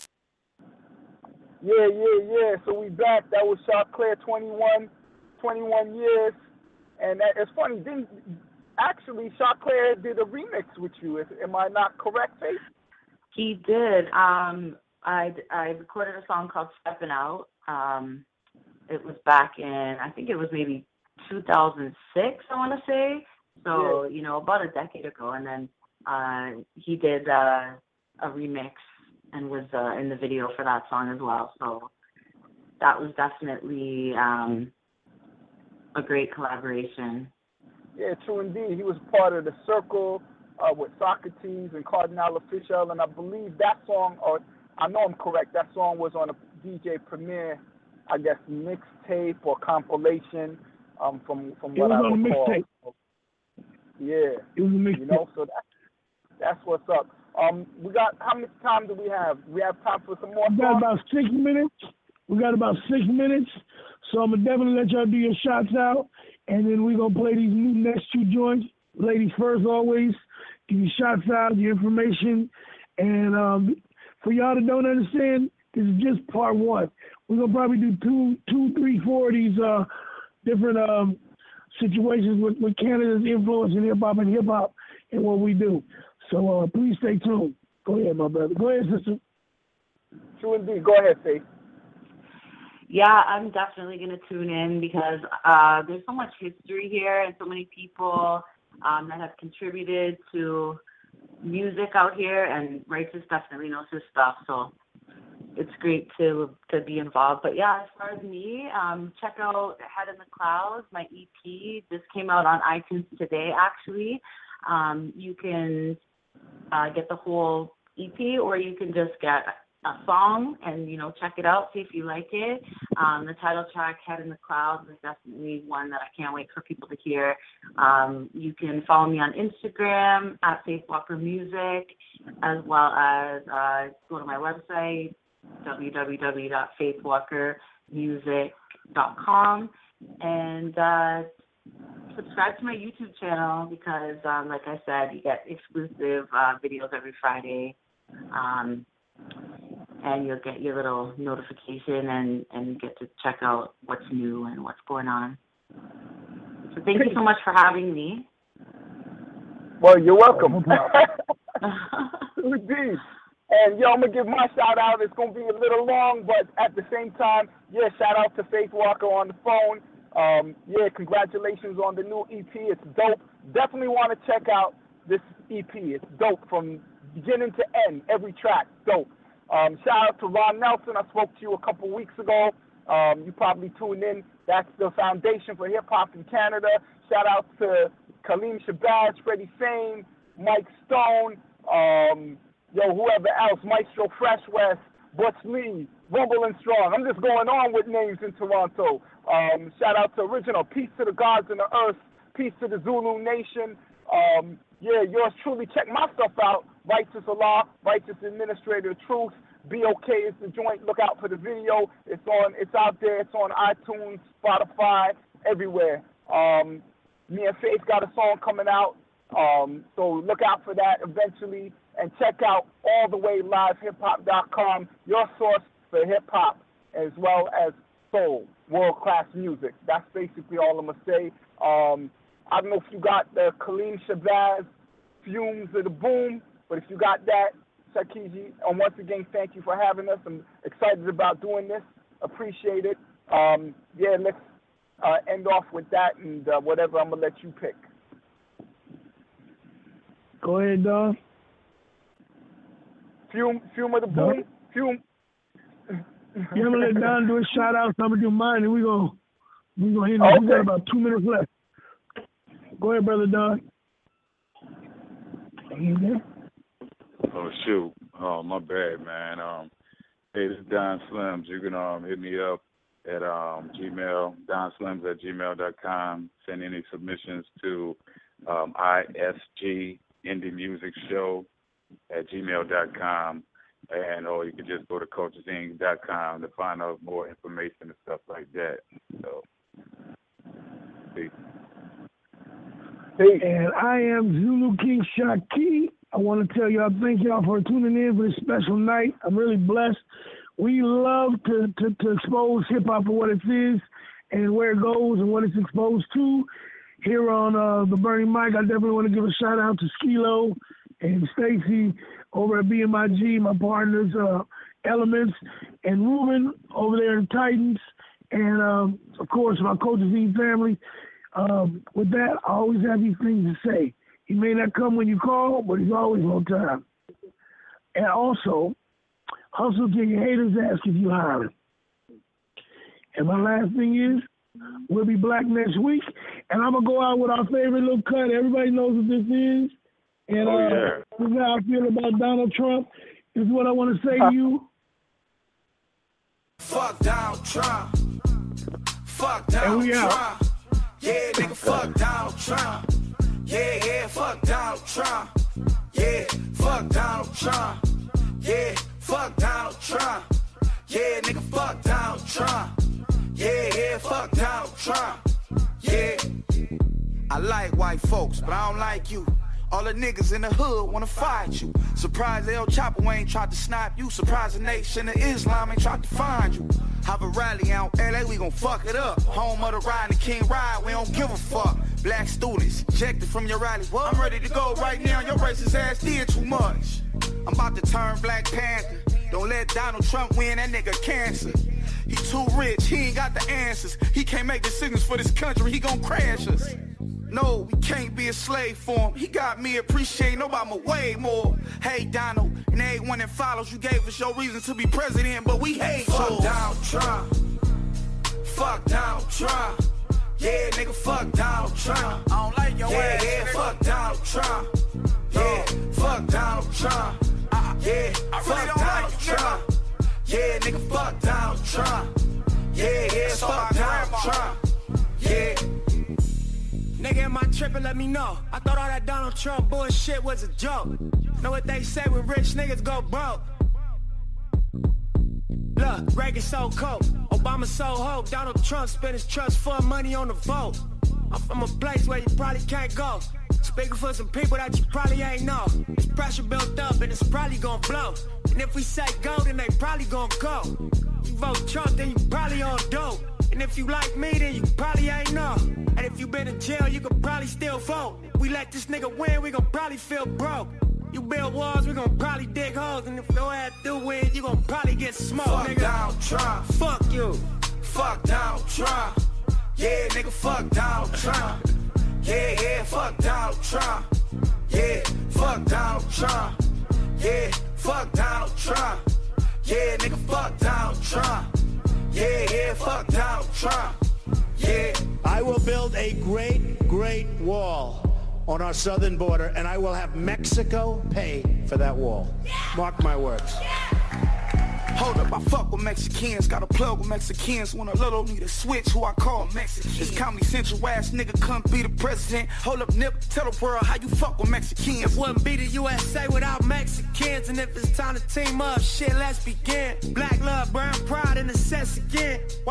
Yeah, yeah, yeah. So we back. That was Choclair, twenty-one, twenty-one years. And that, it's funny, didn't, actually, Choclair did a remix with you. Is, am I not correct, Faith? He did. Um, I, I recorded a song called Steppin' Out. Um, it was back in, I think it was maybe two thousand six, I want to say. So, yeah. you know, about a decade ago. And then uh, he did uh, a remix and was uh, in the video for that song as well. So that was definitely um, a great collaboration. Yeah, true indeed. He was part of the Circle uh, with Socrates and Cardinal Official, and I believe that song, or I know I'm correct, that song was on a D J Premier, I guess, mixtape or compilation um, from from what I recall. It was on a mixtape. Yeah, it was a mixtape. You know, so that That's what's up. Um, we got, how much time do we have? We have time for some more We got songs? about six minutes. We got about six minutes. So I'm going to definitely let y'all do your shots out. And then we're going to play these new next two joints. Ladies first, always. Give your shots out, your information. And um, for y'all that don't understand, this is just part one. We're going to probably do two, two, three, four of these uh, different um, situations with, with Canada's influence in hip-hop and hip-hop and what we do. So uh, please stay tuned. Go ahead, my brother. Go ahead, sister. True indeed. Go ahead, Faith. Yeah, I'm definitely going to tune in because uh, there's so much history here and so many people um, that have contributed to music out here, and Righteous definitely knows his stuff, so it's great to to be involved. But yeah, as far as me, um, check out Head in the Clouds, my E P. This came out on iTunes today, actually. Um, you can uh, get the whole E P, or you can just get a song and, you know, check it out, see if you like it. Um, the title track, Head in the Clouds, is definitely one that I can't wait for people to hear. Um, you can follow me on Instagram at Faith Walker Music, as well as uh, go to my website, w w w dot faith walker music dot com, and uh, subscribe to my YouTube channel because, um, like I said, you get exclusive uh, videos every Friday. Um, and you'll get your little notification and, and get to check out what's new and what's going on. So thank you so much for having me. Well, you're welcome. Indeed. And, yo, I'm going to give my shout-out. It's going to be a little long, but at the same time, yeah, shout-out to Faith Walker on the phone. Um, yeah, congratulations on the new E P. It's dope. Definitely want to check out this E P. It's dope from beginning to end, every track, dope. Um, shout out to Ron Nelson. I spoke to you a couple weeks ago. Um, you probably tuned in. That's the foundation for hip-hop in Canada. Shout out to Kaleem Shabazz, Freddie Sane, Mike Stone, um, yo, whoever else, Maestro Fresh West, Butch Lee, Rumble and Strong. I'm just going on with names in Toronto. Um, shout out to Original. Peace to the gods and the earth. Peace to the Zulu Nation. Um, yeah, yours truly. Check my stuff out. Righteous Allah, Righteous Administrator of Truth. B O K is the joint. Look out for the video. It's on. It's out there. It's on iTunes, Spotify, everywhere. Um, me and Faith got a song coming out. Um, so look out for that eventually. And check out all the way live hip hop dot com, your source for hip-hop as well as soul, world-class music. That's basically all I'm going to say. Um, I don't know if you got the Kaleem Shabazz Fumes of the Boom, but if you got that, Sarkeesian, and once again, thank you for having us. I'm excited about doing this. Appreciate it. Um, yeah, let's uh, end off with that, and uh, whatever I'm going to let you pick. Go ahead, Don. Fume, fume of the Boom. Fume. Yeah, I'm gonna let Don do a shout out. So I'm gonna do mine, and we gonna we gonna hit. Okay. We got about two minutes left. Go ahead, brother Don. Are you there? Oh shoot! Oh my bad, man. Um, hey, this is Don Slims. You can um hit me up at um Gmail, Don Slims at gmail dot com. Send any submissions to um I S G Indie Music Show at gmail dot com. And or you can just go to cultures inc dot com to find out more information and stuff like that. So, peace. And I am Zulu King Shaki. I want to tell y'all thank y'all for tuning in for this special night. I'm really blessed. We love to, to, to expose hip-hop for what it is and where it goes and what it's exposed to. Here on uh, the Burning Mic, I definitely want to give a shout-out to Skilo and Stacy over at B M I G, my partners, uh, Elements, and Ruben over there in Titans, and, um, of course, my Culture Z family. Um, with that, I always have these things to say. He may not come when you call, but he's always on time. And also, hustle till your haters ask if you're hiring. And my last thing is, we'll be black next week, and I'm going to go out with our favorite little cut. Everybody knows what this is. And oh, uh, yeah. this is how I feel about Donald Trump. This is what I want to say to you. Fuck Donald Trump. Fuck Donald Trump. Yeah, nigga, fuck Donald Trump. Yeah, yeah, fuck Donald Trump. Yeah. Yeah, fuck Donald Trump. Yeah, fuck Donald Trump. Yeah, nigga, fuck Donald Trump. Yeah, yeah, fuck Donald Trump. Yeah. I like white folks, but I don't like you. All the niggas in the hood wanna fight you. Surprised El Chapo ain't tried to snipe you. Surprised the Nation of Islam ain't tried to find you. Have a rally out L A, we gon' fuck it up. Home of the ride and King Ride, we don't give a fuck. Black students, ejected from your rally. What? I'm ready to go right now, your racist ass did too much. I'm about to turn Black Panther. Don't let Donald Trump win, that nigga cancer. He too rich, he ain't got the answers. He can't make decisions for this country, he gon' crash us. No, we can't be a slave for him. He got me appreciating Obama way more. Hey, Donald, and everyone that follows, you gave us your reason to be president, but we hate you. Fuck Donald Trump. Fuck Donald Trump. Yeah, nigga, fuck Donald Trump. I don't like your yeah, ass. Yeah, yeah, fuck Donald Trump. Yeah, fuck Donald Trump. Uh, yeah, I fuck really Donald like Trump. Nigga. Yeah, nigga, fuck Donald Trump. Yeah, yeah, so fuck Donald Trump. Yeah. Nigga, am I tripping? Let me know. I thought all that Donald Trump bullshit was a joke. Know what they say when rich niggas go broke? Look, Reagan so cold, Obama so hope. Donald Trump spent his trust fund money on the vote. I'm from a place where you probably can't go. Speaking for some people that you probably ain't know. It's pressure built up and it's probably gonna blow. And if we say go, then they probably gonna go. You vote Trump, then you probably on dope. And if you like me, then you probably ain't know. And if you been in jail, you could probably still vote. If we let this nigga win, we gon' probably feel broke. You build walls, we gon' probably dig holes. And if your ass do win, you gon' probably get smoked, fuck nigga. Donald Trump. Fuck you. Fuck Donald Trump. Yeah, nigga, fuck Donald Trump. Yeah, yeah, fuck Donald Trump. Yeah, fuck Donald Trump. Yeah, fuck Donald Trump. Yeah, nigga, fuck Donald Trump. Yeah, yeah, fuck Donald Trump. Yeah. I will build a great, great wall on our southern border, and I will have Mexico pay for that wall. Yeah. Mark my words. Yeah. Hold up, I fuck with Mexicans, got a plug with Mexicans. When a little need to switch, who I call Mexican. This Comedy Central ass nigga couldn't be the president. Hold up, Nip, tell the world how you fuck with Mexicans. It wouldn't be the U S A without Mexicans. And if it's time to team up, shit, let's begin. Black love, brown pride, and the sets again.